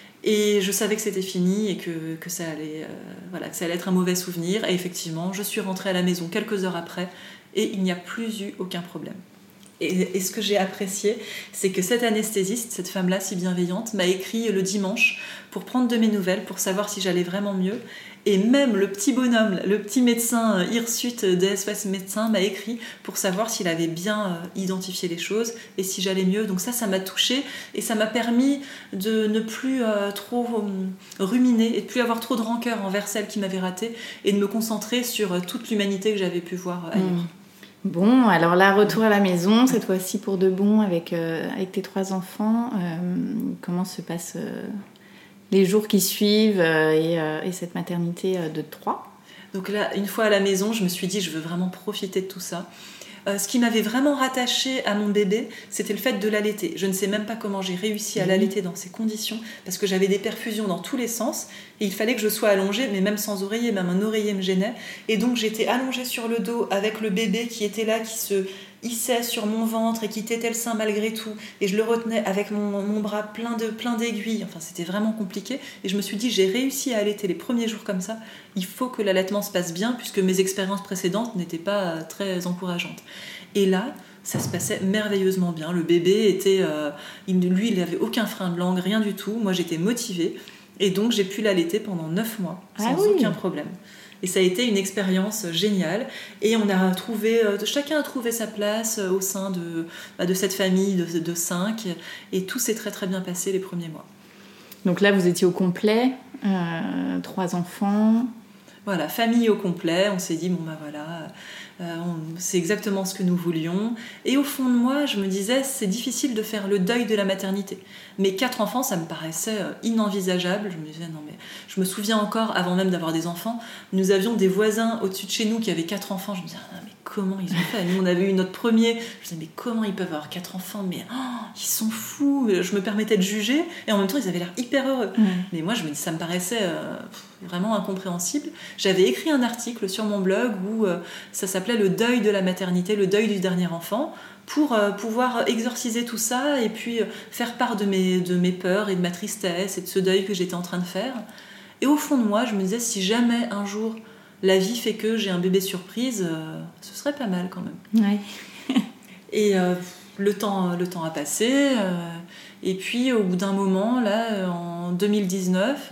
et je savais que c'était fini et que, que, ça allait, euh, voilà, que ça allait être un mauvais souvenir. Et effectivement, je suis rentrée à la maison quelques heures après et il n'y a plus eu aucun problème. Et, et ce que j'ai apprécié, c'est que cette anesthésiste, cette femme-là si bienveillante, m'a écrit le dimanche pour prendre de mes nouvelles, pour savoir si j'allais vraiment mieux. Et même le petit bonhomme, le petit médecin hirsute D S O S médecin m'a écrit pour savoir s'il avait bien identifié les choses et si j'allais mieux. Donc ça, ça m'a touchée et ça m'a permis de ne plus euh, trop euh, ruminer et de plus avoir trop de rancœur envers celle qui m'avait ratée et de me concentrer sur toute l'humanité que j'avais pu voir ailleurs. Mmh. Bon, alors là, retour à la maison, cette fois-ci pour de bon avec, euh, avec tes trois enfants. Euh, comment se passent euh, les jours qui suivent euh, et, euh, et cette maternité euh, de trois ? Donc là, une fois à la maison, je me suis dit, je veux vraiment profiter de tout ça. Euh, ce qui m'avait vraiment rattachée à mon bébé, c'était le fait de l'allaiter. Je ne sais même pas comment j'ai réussi à l'allaiter dans ces conditions, parce que j'avais des perfusions dans tous les sens, et il fallait que je sois allongée, mais même sans oreiller, même un oreiller me gênait. Et donc j'étais allongée sur le dos avec le bébé qui était là, qui se hissait sur mon ventre et qui tétait le sein malgré tout. Et je le retenais avec mon, mon bras plein, de, plein d'aiguilles. Enfin, c'était vraiment compliqué. Et je me suis dit, j'ai réussi à allaiter les premiers jours comme ça. Il faut que l'allaitement se passe bien, puisque mes expériences précédentes n'étaient pas très encourageantes. Et là, ça se passait merveilleusement bien. Le bébé était... Euh, il, lui, il n'avait aucun frein de langue, rien du tout. Moi, j'étais motivée. Et donc, j'ai pu l'allaiter pendant neuf mois, sans ah oui. aucun problème. Et ça a été une expérience géniale. Et on a trouvé, euh, chacun a trouvé sa place au sein de, bah, de cette famille de, de cinq. Et tout s'est très très bien passé les premiers mois. Donc là, vous étiez au complet, euh, trois enfants. Voilà, famille au complet. On s'est dit, bon ben voilà, euh, on, c'est exactement ce que nous voulions. Et au fond de moi, je me disais, c'est difficile de faire le deuil de la maternité. Mais quatre enfants, ça me paraissait inenvisageable. Je me disais, non mais... Je me souviens encore, avant même d'avoir des enfants, nous avions des voisins au-dessus de chez nous qui avaient quatre enfants. Je me disais, ah, mais comment ils ont fait ? Nous, on avait eu notre premier. Je me disais, mais comment ils peuvent avoir quatre enfants ? Mais oh, ils sont fous. Je me permettais de juger. Et en même temps, ils avaient l'air hyper heureux. Mmh. Mais moi, je me dis, ça me paraissait euh, vraiment incompréhensible. J'avais écrit un article sur mon blog où euh, ça s'appelait « Le deuil de la maternité, le deuil du dernier enfant », pour euh, pouvoir exorciser tout ça et puis euh, faire part de mes, de mes peurs et de ma tristesse et de ce deuil que j'étais en train de faire. Et au fond de moi, je me disais, si jamais un jour la vie fait que j'ai un bébé surprise, euh, ce serait pas mal quand même. Ouais. Et euh, le, temps, le temps a passé. Euh, et puis, au bout d'un moment, là, en deux mille dix-neuf,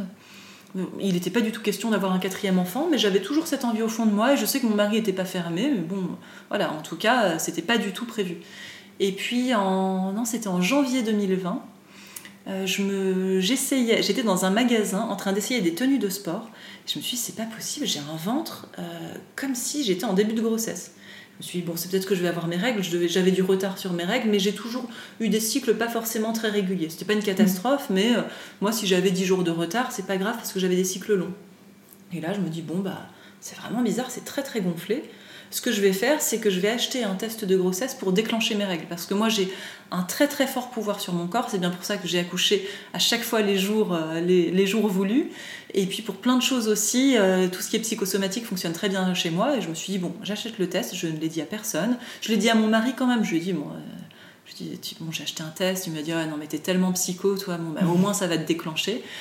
il n'était pas du tout question d'avoir un quatrième enfant, mais j'avais toujours cette envie au fond de moi. Et je sais que mon mari n'était pas fermé, mais bon, voilà, en tout cas, c'était pas du tout prévu. Et puis, en, non, c'était en janvier deux mille vingt. Euh, je me, j'essayais, j'étais dans un magasin en train d'essayer des tenues de sport. Je me suis dit, c'est pas possible, j'ai un ventre euh, comme si j'étais en début de grossesse. Je me suis dit, bon, c'est peut-être que je vais avoir mes règles. Je devais, j'avais du retard sur mes règles, mais j'ai toujours eu des cycles pas forcément très réguliers. C'était pas une catastrophe, mmh. mais euh, moi, si j'avais dix jours de retard, c'est pas grave parce que j'avais des cycles longs. Et là, je me dis, bon, bah, c'est vraiment bizarre, c'est très très gonflé. Ce que je vais faire, c'est que je vais acheter un test de grossesse pour déclencher mes règles. Parce que moi, j'ai un très très fort pouvoir sur mon corps. C'est bien pour ça que j'ai accouché à chaque fois les jours, euh, les, les jours voulus. Et puis pour plein de choses aussi, euh, tout ce qui est psychosomatique fonctionne très bien chez moi. Et je me suis dit, bon, j'achète le test. Je ne l'ai dit à personne. Je l'ai dit à mon mari quand même. Je lui ai dit, bon, euh, je lui ai dit, bon, j'ai acheté un test. Il m'a dit, ah, non mais t'es tellement psycho, toi. Bon, bah, au moins ça va te déclencher.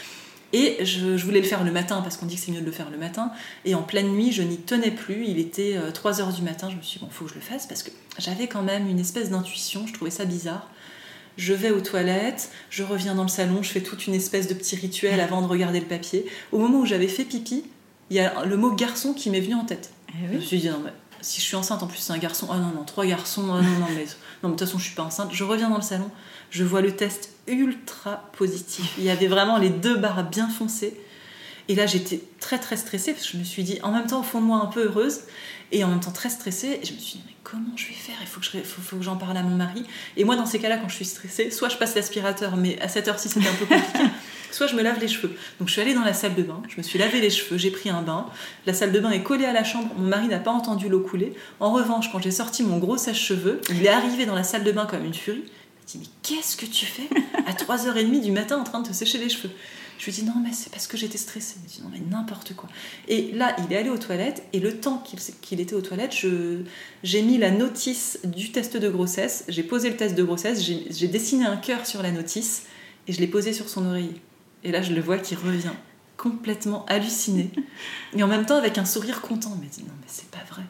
Et je, je voulais le faire le matin, parce qu'on dit que c'est mieux de le faire le matin. Et en pleine nuit, je n'y tenais plus. Il était euh, trois heures du matin. Je me suis dit, bon, il faut que je le fasse, parce que j'avais quand même une espèce d'intuition. Je trouvais ça bizarre. Je vais aux toilettes, je reviens dans le salon, je fais toute une espèce de petit rituel avant de regarder le papier. Au moment où j'avais fait pipi, il y a le mot garçon qui m'est venu en tête. Eh oui. Je me suis dit, non, mais si je suis enceinte, en plus c'est un garçon, ah non, non, trois garçons, ah non, non, mais non, de toute façon je suis pas enceinte. Je reviens dans le salon, je vois le test ultra positif. Il y avait vraiment les deux barres bien foncées. Et là, j'étais très très stressée, parce que je me suis dit, en même temps, au fond de moi, un peu heureuse, et en même temps très stressée. Et je me suis dit, mais comment je vais faire ? Il faut que, je, faut, faut que j'en parle à mon mari. Et moi, dans ces cas-là, quand je suis stressée, soit je passe l'aspirateur, mais à cette heure-ci, c'était un peu compliqué, soit je me lave les cheveux. Donc je suis allée dans la salle de bain, je me suis lavé les cheveux, j'ai pris un bain. La salle de bain est collée à la chambre, mon mari n'a pas entendu l'eau couler. En revanche, quand j'ai sorti mon gros sèche-cheveux, il est arrivé dans la salle de bain comme une furie. Il m'a dit, mais qu'est-ce que tu fais à trois heures trente du matin en train de te sécher les cheveux ? Je lui ai dit, non, mais c'est parce que j'étais stressée. Il m'a dit, non, mais n'importe quoi. Et là, il est allé aux toilettes, et le temps qu'il, qu'il était aux toilettes, je, j'ai mis la notice du test de grossesse, j'ai posé le test de grossesse, j'ai, j'ai dessiné un cœur sur la notice, et je l'ai posé sur son oreiller. Et là, je le vois qui revient, complètement halluciné, et en même temps avec un sourire content. Il m'a dit, non, mais c'est pas vrai.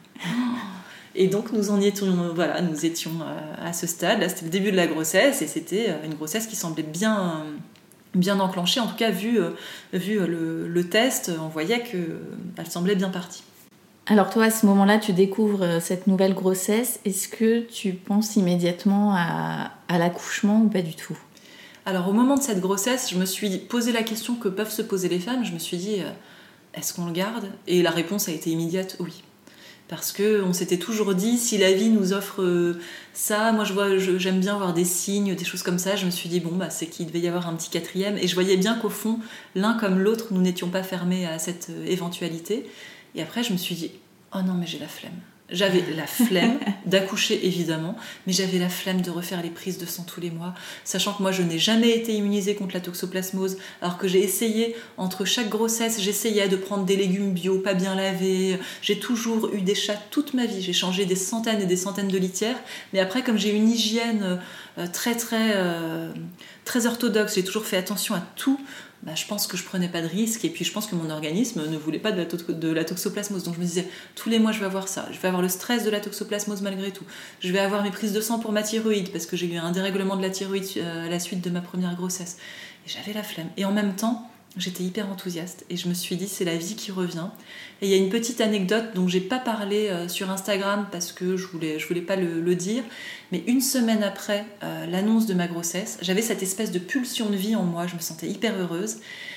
Et donc, nous en étions, voilà, nous étions à ce stade. Là, c'était le début de la grossesse, et c'était une grossesse qui semblait bien... bien enclenchée, en tout cas vu, euh, vu le, le test, on voyait qu'elle semblait bien partie. Alors toi, à ce moment-là, tu découvres cette nouvelle grossesse. Est-ce que tu penses immédiatement à, à l'accouchement ou pas du tout ? Alors au moment de cette grossesse, je me suis posé la question que peuvent se poser les femmes. Je me suis dit, euh, est-ce qu'on le garde ? Et la réponse a été immédiate, oui. Parce qu'on s'était toujours dit, si la vie nous offre euh, ça, moi je vois, je, j'aime bien voir des signes, des choses comme ça, je me suis dit, bon, bah, c'est qu'il devait y avoir un petit quatrième. Et je voyais bien qu'au fond, l'un comme l'autre, nous n'étions pas fermés à cette euh, éventualité. Et après, je me suis dit, oh non, mais j'ai la flemme. J'avais la flemme d'accoucher, évidemment, mais j'avais la flemme de refaire les prises de sang tous les mois, sachant que moi, je n'ai jamais été immunisée contre la toxoplasmose, alors que j'ai essayé, entre chaque grossesse, j'essayais de prendre des légumes bio, pas bien lavés, j'ai toujours eu des chats toute ma vie, j'ai changé des centaines et des centaines de litières, mais après, comme j'ai une hygiène euh, très, très, euh, très orthodoxe, j'ai toujours fait attention à tout, bah, je pense que je prenais pas de risques, et puis je pense que mon organisme ne voulait pas de la, to- de la toxoplasmose, donc je me disais, tous les mois je vais avoir ça, je vais avoir le stress de la toxoplasmose malgré tout, je vais avoir mes prises de sang pour ma thyroïde, parce que j'ai eu un dérèglement de la thyroïde euh, à la suite de ma première grossesse, et j'avais la flemme, et en même temps, j'étais hyper enthousiaste, et je me suis dit, c'est la vie qui revient. Et il y a une petite anecdote dont j'ai pas parlé euh, sur Instagram, parce que je voulais, je voulais pas le, le dire, mais une semaine après euh, l'annonce de ma grossesse, j'avais cette espèce de pulsion de vie en moi, je me sentais hyper heureuse,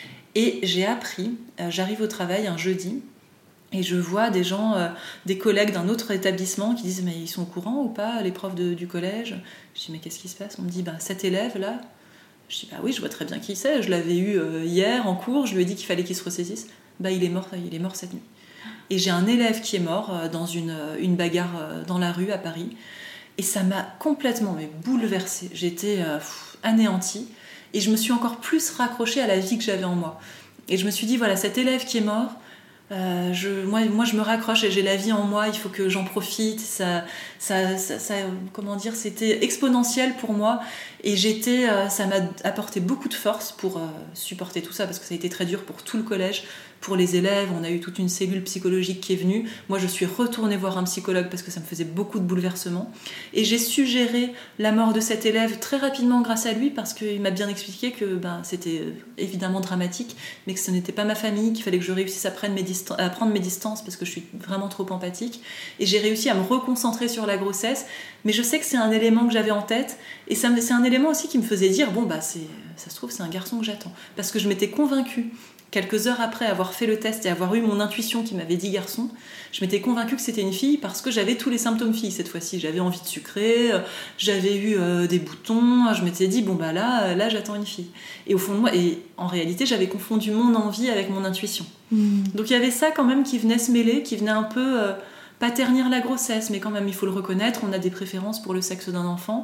et j'ai appris, euh, j'arrive au travail un jeudi, et je vois des gens, euh, des collègues d'un autre établissement qui disent, mais ils sont au courant ou pas, les profs de, du collège ? Je dis, mais qu'est-ce qui se passe ? On me dit, bah, cet élève-là, je dis, bah oui, je vois très bien qui c'est, je l'avais eu euh, hier en cours, je lui ai dit qu'il fallait qu'il se ressaisisse, bah il est mort, il est mort cette nuit. Et j'ai un élève qui est mort euh, dans une, une bagarre euh, dans la rue à Paris, et ça m'a complètement mais, bouleversée, j'étais euh, pff, anéantie, et je me suis encore plus raccrochée à la vie que j'avais en moi. Et je me suis dit, voilà, cet élève qui est mort, Euh, je, moi, moi je me raccroche et j'ai la vie en moi, il faut que j'en profite, ça, ça, ça, ça, comment dire, c'était exponentiel pour moi, et j'étais, euh, ça m'a apporté beaucoup de force pour euh, supporter tout ça, parce que ça a été très dur pour tout le collège, pour les élèves, on a eu toute une cellule psychologique qui est venue. Moi je suis retournée voir un psychologue parce que ça me faisait beaucoup de bouleversements, et j'ai su gérer la mort de cet élève très rapidement grâce à lui, parce qu'il m'a bien expliqué que ben, c'était évidemment dramatique, mais que ce n'était pas ma famille, qu'il fallait que je réussisse à prendre mes distances, à prendre mes distances parce que je suis vraiment trop empathique, et j'ai réussi à me reconcentrer sur la grossesse. Mais je sais que c'est un élément que j'avais en tête, et ça, c'est un élément aussi qui me faisait dire, bon bah c'est, ça se trouve c'est un garçon que j'attends, parce que je m'étais convaincue, quelques heures après avoir fait le test et avoir eu mon intuition qui m'avait dit garçon, je m'étais convaincue que c'était une fille, parce que j'avais tous les symptômes filles cette fois-ci. J'avais envie de sucrer, j'avais eu euh, des boutons, je m'étais dit bon bah là, là j'attends une fille. Et au fond de moi, et en réalité j'avais confondu mon envie avec mon intuition. Mmh. Donc il y avait ça quand même qui venait se mêler, qui venait un peu euh, pas ternir la grossesse, mais quand même il faut le reconnaître, on a des préférences pour le sexe d'un enfant.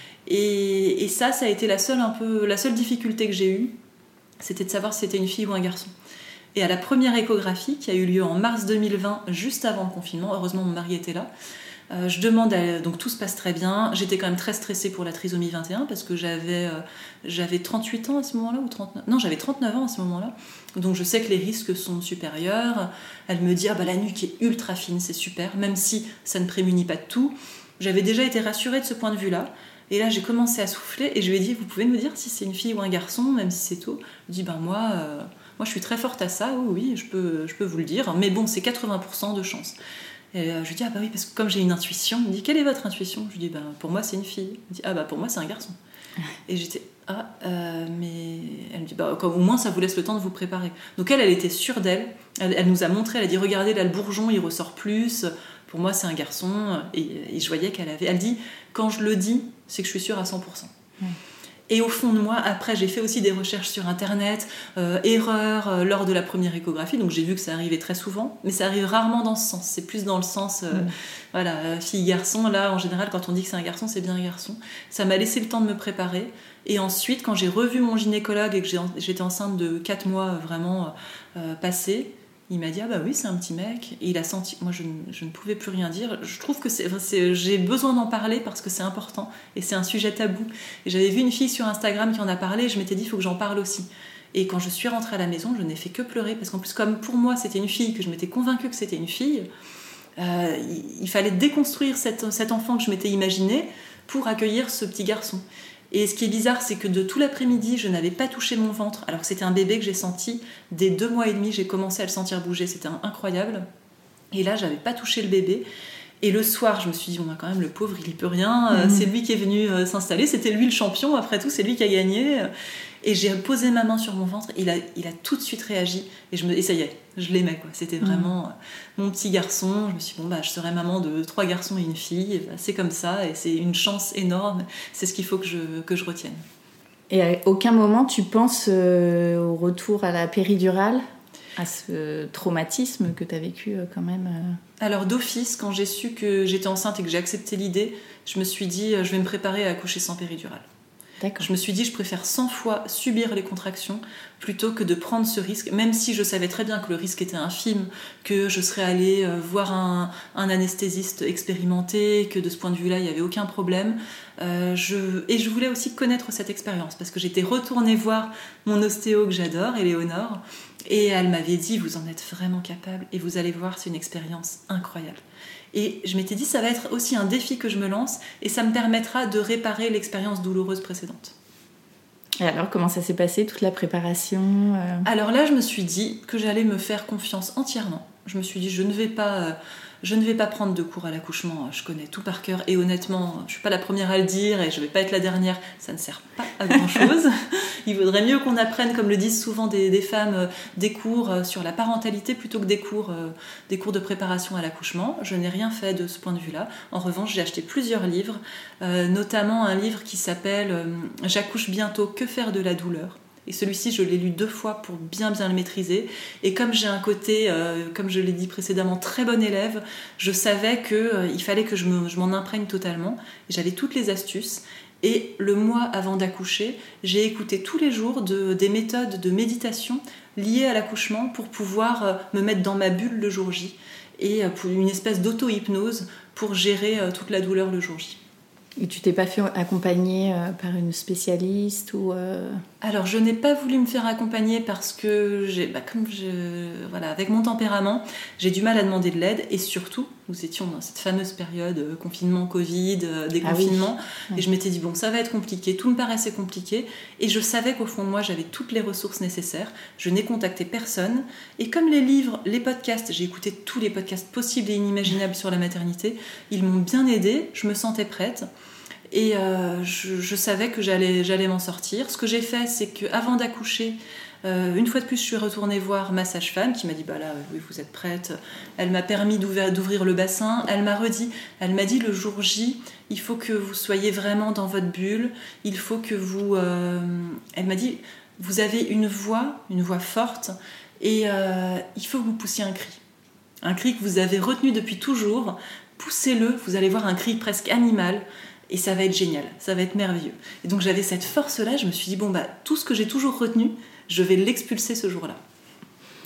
Et, et ça, ça a été la seule, un peu, la seule difficulté que j'ai eue, c'était de savoir si c'était une fille ou un garçon. Et à la première échographie, qui a eu lieu en mars deux mille vingt, juste avant le confinement, heureusement mon mari était là, Euh, je demande, à, donc tout se passe très bien. J'étais quand même très stressée pour la trisomie vingt et un parce que j'avais, euh, j'avais trente-huit ans à ce moment-là, ou trente-neuf Non, j'avais trente-neuf ans à ce moment-là. Donc je sais que les risques sont supérieurs. Elle me dit, ah bah la nuque est ultra fine, c'est super, même si ça ne prémunit pas de tout. J'avais déjà été rassurée de ce point de vue-là. Et là, j'ai commencé à souffler et je lui ai dit, vous pouvez me dire si c'est une fille ou un garçon, même si c'est tôt. Elle me dit, ben moi, euh, moi je suis très forte à ça, oui, oui, je peux, je peux vous le dire. Mais bon, c'est quatre-vingts pour cent de chance. Et euh, je lui dis, ah bah oui, parce que comme j'ai une intuition, il me dit, quelle est votre intuition ? Je lui dis, bah, pour moi, c'est une fille. Il me dit, ah bah pour moi, c'est un garçon. Et j'étais, ah, euh, mais... Elle me dit, bah au moins, ça vous laisse le temps de vous préparer. Donc elle, elle était sûre d'elle. Elle, elle nous a montré, elle a dit, regardez, là, le bourgeon, il ressort plus. Pour moi, c'est un garçon. Et, et je voyais qu'elle avait... Elle dit, quand je le dis, c'est que je suis sûre à cent pour cent. Mmh. Et au fond de moi, après, j'ai fait aussi des recherches sur Internet, euh, erreurs euh, lors de la première échographie, donc j'ai vu que ça arrivait très souvent, mais ça arrive rarement dans ce sens. C'est plus dans le sens, euh, mmh. voilà, fille-garçon. Là, en général, quand on dit que c'est un garçon, c'est bien un garçon. Ça m'a laissé le temps de me préparer. Et ensuite, quand j'ai revu mon gynécologue et que j'ai, j'étais enceinte de quatre mois vraiment euh, passés, il m'a dit, ah bah oui, c'est un petit mec. Et il a senti... Moi, je ne, je ne pouvais plus rien dire. Je trouve que c'est, c'est, j'ai besoin d'en parler parce que c'est important. Et c'est un sujet tabou. Et j'avais vu une fille sur Instagram qui en a parlé. Et je m'étais dit, il faut que j'en parle aussi. Et quand je suis rentrée à la maison, je n'ai fait que pleurer. Parce qu'en plus, comme pour moi, c'était une fille, que je m'étais convaincue que c'était une fille, euh, il, il fallait déconstruire cette, cet enfant que je m'étais imaginé pour accueillir ce petit garçon. Et ce qui est bizarre, c'est que de tout l'après-midi, je n'avais pas touché mon ventre, alors que c'était un bébé que j'ai senti. Dès deux mois et demi, j'ai commencé à le sentir bouger, c'était incroyable. Et là, j'avais pas touché le bébé. Et le soir, je me suis dit, bon, quand même, le pauvre, il y peut rien. Mmh. C'est lui qui est venu euh, s'installer, c'était lui le champion, après tout, c'est lui qui a gagné. Et j'ai posé ma main sur mon ventre, il a, il a tout de suite réagi. Et, je me, et ça y est, je l'aimais, quoi. C'était vraiment mmh. mon petit garçon. Je me suis dit, bon, bah, je serai maman de trois garçons et une fille. Et bah, c'est comme ça, et c'est une chance énorme. C'est ce qu'il faut que je, que je retienne. Et à aucun moment, tu penses euh, au retour à la péridurale, à ce traumatisme que tu as vécu euh, quand même euh... Alors d'office, quand j'ai su que j'étais enceinte et que j'ai accepté l'idée, je me suis dit, je vais me préparer à accoucher sans péridurale. D'accord. Je me suis dit, je préfère cent fois subir les contractions plutôt que de prendre ce risque, même si je savais très bien que le risque était infime, que je serais allée voir un, un anesthésiste expérimenté, que de ce point de vue-là, il n'y avait aucun problème. Euh, je, et je voulais aussi connaître cette expérience, parce que j'étais retournée voir mon ostéo que j'adore, Éléonore, et elle m'avait dit, vous en êtes vraiment capable, et vous allez voir, c'est une expérience incroyable. Et je m'étais dit, ça va être aussi un défi que je me lance, et ça me permettra de réparer l'expérience douloureuse précédente. Et alors, comment ça s'est passé, toute la préparation euh... Alors là, je me suis dit que j'allais me faire confiance entièrement. Je me suis dit, je ne vais pas, euh, je ne vais pas prendre de cours à l'accouchement, je connais tout par cœur, et honnêtement, je ne suis pas la première à le dire, et je ne vais pas être la dernière, ça ne sert pas à grand-chose. Il vaudrait mieux qu'on apprenne, comme le disent souvent des, des femmes, euh, des cours euh, sur la parentalité plutôt que des cours, euh, des cours de préparation à l'accouchement. Je n'ai rien fait de ce point de vue-là. En revanche, j'ai acheté plusieurs livres, euh, notamment un livre qui s'appelle euh, « J'accouche bientôt, que faire de la douleur ?» Et celui-ci, je l'ai lu deux fois pour bien bien le maîtriser. Et comme j'ai un côté, euh, comme je l'ai dit précédemment, très bon élève, je savais qu'il euh, fallait que je, me, je m'en imprègne totalement. Et j'avais toutes les astuces. Et le mois avant d'accoucher, j'ai écouté tous les jours de, des méthodes de méditation liées à l'accouchement pour pouvoir euh, me mettre dans ma bulle le jour J. Et euh, pour une espèce d'auto-hypnose pour gérer euh, toute la douleur le jour J. Et tu t'es pas fait accompagner euh, par une spécialiste ou euh... Alors, je n'ai pas voulu me faire accompagner parce que, j'ai, bah, comme je, voilà, avec mon tempérament, j'ai du mal à demander de l'aide. Et surtout, nous étions dans cette fameuse période euh, confinement, Covid, euh, déconfinement. Ah oui. Et je m'étais dit, bon, ça va être compliqué. Tout me paraissait compliqué. Et je savais qu'au fond de moi, j'avais toutes les ressources nécessaires. Je n'ai contacté personne. Et comme les livres, les podcasts, j'ai écouté tous les podcasts possibles et inimaginables sur la maternité, ils m'ont bien aidée. Je me sentais prête. Et euh, je, je savais que j'allais, j'allais m'en sortir. Ce que j'ai fait, c'est qu'avant d'accoucher, euh, une fois de plus, je suis retournée voir ma sage-femme qui m'a dit bah là, oui, vous êtes prête. Elle m'a permis d'ouvrir, d'ouvrir le bassin. Elle m'a redit, elle m'a dit le jour J, il faut que vous soyez vraiment dans votre bulle. Il faut que vous. Euh, elle m'a dit, vous avez une voix, une voix forte, et euh, il faut que vous poussiez un cri, un cri que vous avez retenu depuis toujours. Poussez-le, vous allez voir un cri presque animal. Et ça va être génial, ça va être merveilleux. Et donc j'avais cette force-là, je me suis dit, bon, bah, tout ce que j'ai toujours retenu, je vais l'expulser ce jour-là.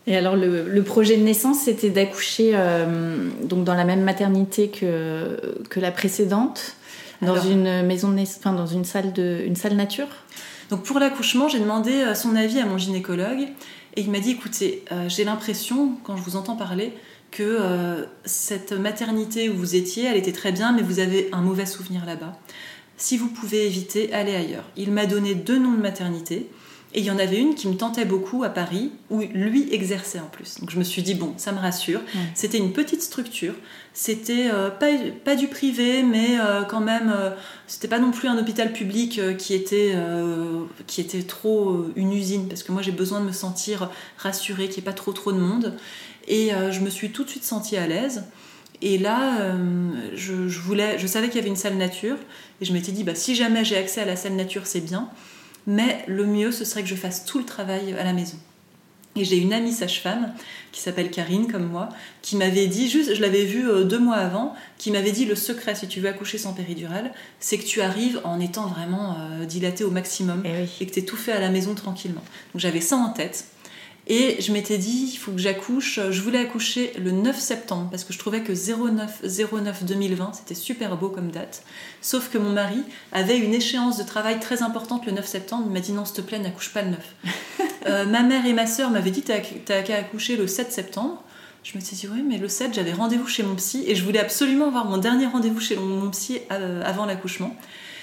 Et alors le, le projet de naissance, c'était d'accoucher euh, donc dans la même maternité que, que la précédente, dans alors, une maison de naissance, enfin dans une salle, de, une salle nature. Donc pour l'accouchement, j'ai demandé son avis à mon gynécologue et il m'a dit écoutez, euh, j'ai l'impression, quand je vous entends parler, que euh, cette maternité où vous étiez, elle était très bien, mais vous avez un mauvais souvenir là-bas. Si vous pouvez éviter, allez ailleurs. Il m'a donné deux noms de maternité. Et il y en avait une qui me tentait beaucoup à Paris, où lui exerçait en plus. Donc je me suis dit, bon, ça me rassure. Mmh. C'était une petite structure. C'était euh, pas, pas du privé, mais euh, quand même, euh, c'était pas non plus un hôpital public euh, qui, était, euh, qui était trop euh, une usine. Parce que moi, j'ai besoin de me sentir rassurée, qu'il n'y ait pas trop trop de monde. Et euh, je me suis tout de suite sentie à l'aise. Et là, euh, je, je, voulais, je savais qu'il y avait une salle nature. Et je m'étais dit, bah, si jamais j'ai accès à la salle nature, c'est bien. Mais le mieux, ce serait que je fasse tout le travail à la maison. Et j'ai une amie sage-femme, qui s'appelle Karine, comme moi, qui m'avait dit, juste, je l'avais vue deux mois avant, qui m'avait dit, le secret, si tu veux accoucher sans péridurale, c'est que tu arrives en étant vraiment euh, dilatée au maximum, et, oui. et que tu aies tout fait à la maison tranquillement. Donc j'avais ça en tête. Et je m'étais dit, il faut que j'accouche. Je voulais accoucher le neuf septembre, parce que je trouvais que zéro neuf deux mille vingt, c'était super beau comme date. Sauf que mon mari avait une échéance de travail très importante le neuf septembre. Il m'a dit, non, s'il te plaît, n'accouche pas le neuf. euh, ma mère et ma sœur m'avaient dit, t'as, t'as qu'à accoucher le sept septembre. Je me suis dit, oui, mais le sept, j'avais rendez-vous chez mon psy, et je voulais absolument avoir mon dernier rendez-vous chez mon psy euh, avant l'accouchement.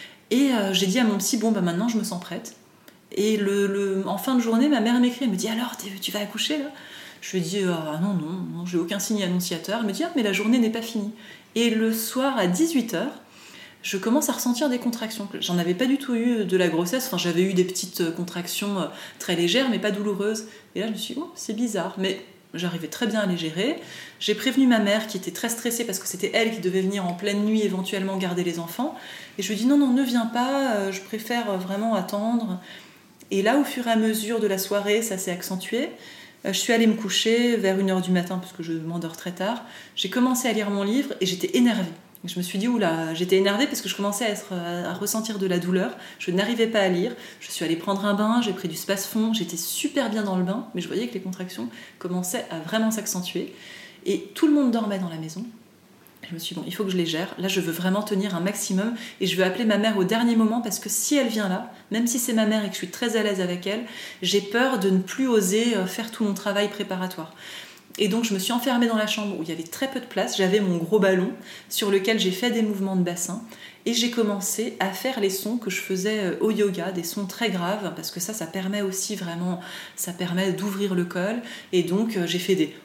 Et euh, j'ai dit à mon psy, bon, bah maintenant, je me sens prête. Et le, le, en fin de journée, ma mère m'écrit, elle me dit, alors, tu vas accoucher là ? Je lui ai dit, ah non, non, non, j'ai aucun signe annonciateur. Elle me dit, ah, mais la journée n'est pas finie. Et le soir, à dix-huit heures, je commence à ressentir des contractions. J'en avais pas du tout eu de la grossesse, enfin, j'avais eu des petites contractions très légères, mais pas douloureuses. Et là, je me suis dit, oh, c'est bizarre, mais j'arrivais très bien à les gérer. J'ai prévenu ma mère, qui était très stressée, parce que c'était elle qui devait venir en pleine nuit, éventuellement garder les enfants. Et je lui ai dit, non, non, ne viens pas, je préfère vraiment attendre. Et là, au fur et à mesure de la soirée, ça s'est accentué. Je suis allée me coucher vers une heure du matin, parce que je m'endors très tard. J'ai commencé à lire mon livre et j'étais énervée. Je me suis dit, oula, j'étais énervée parce que je commençais à, être, à ressentir de la douleur. Je n'arrivais pas à lire. Je suis allée prendre un bain, j'ai pris du Spasfon. J'étais super bien dans le bain, mais je voyais que les contractions commençaient à vraiment s'accentuer. Et tout le monde dormait dans la maison. Je me suis dit, bon, il faut que je les gère. Là, je veux vraiment tenir un maximum et je veux appeler ma mère au dernier moment parce que si elle vient là, même si c'est ma mère et que je suis très à l'aise avec elle, j'ai peur de ne plus oser faire tout mon travail préparatoire. Et donc, je me suis enfermée dans la chambre où il y avait très peu de place. J'avais mon gros ballon sur lequel j'ai fait des mouvements de bassin et j'ai commencé à faire les sons que je faisais au yoga, des sons très graves parce que ça, ça permet aussi vraiment, ça permet d'ouvrir le col. Et donc, j'ai fait des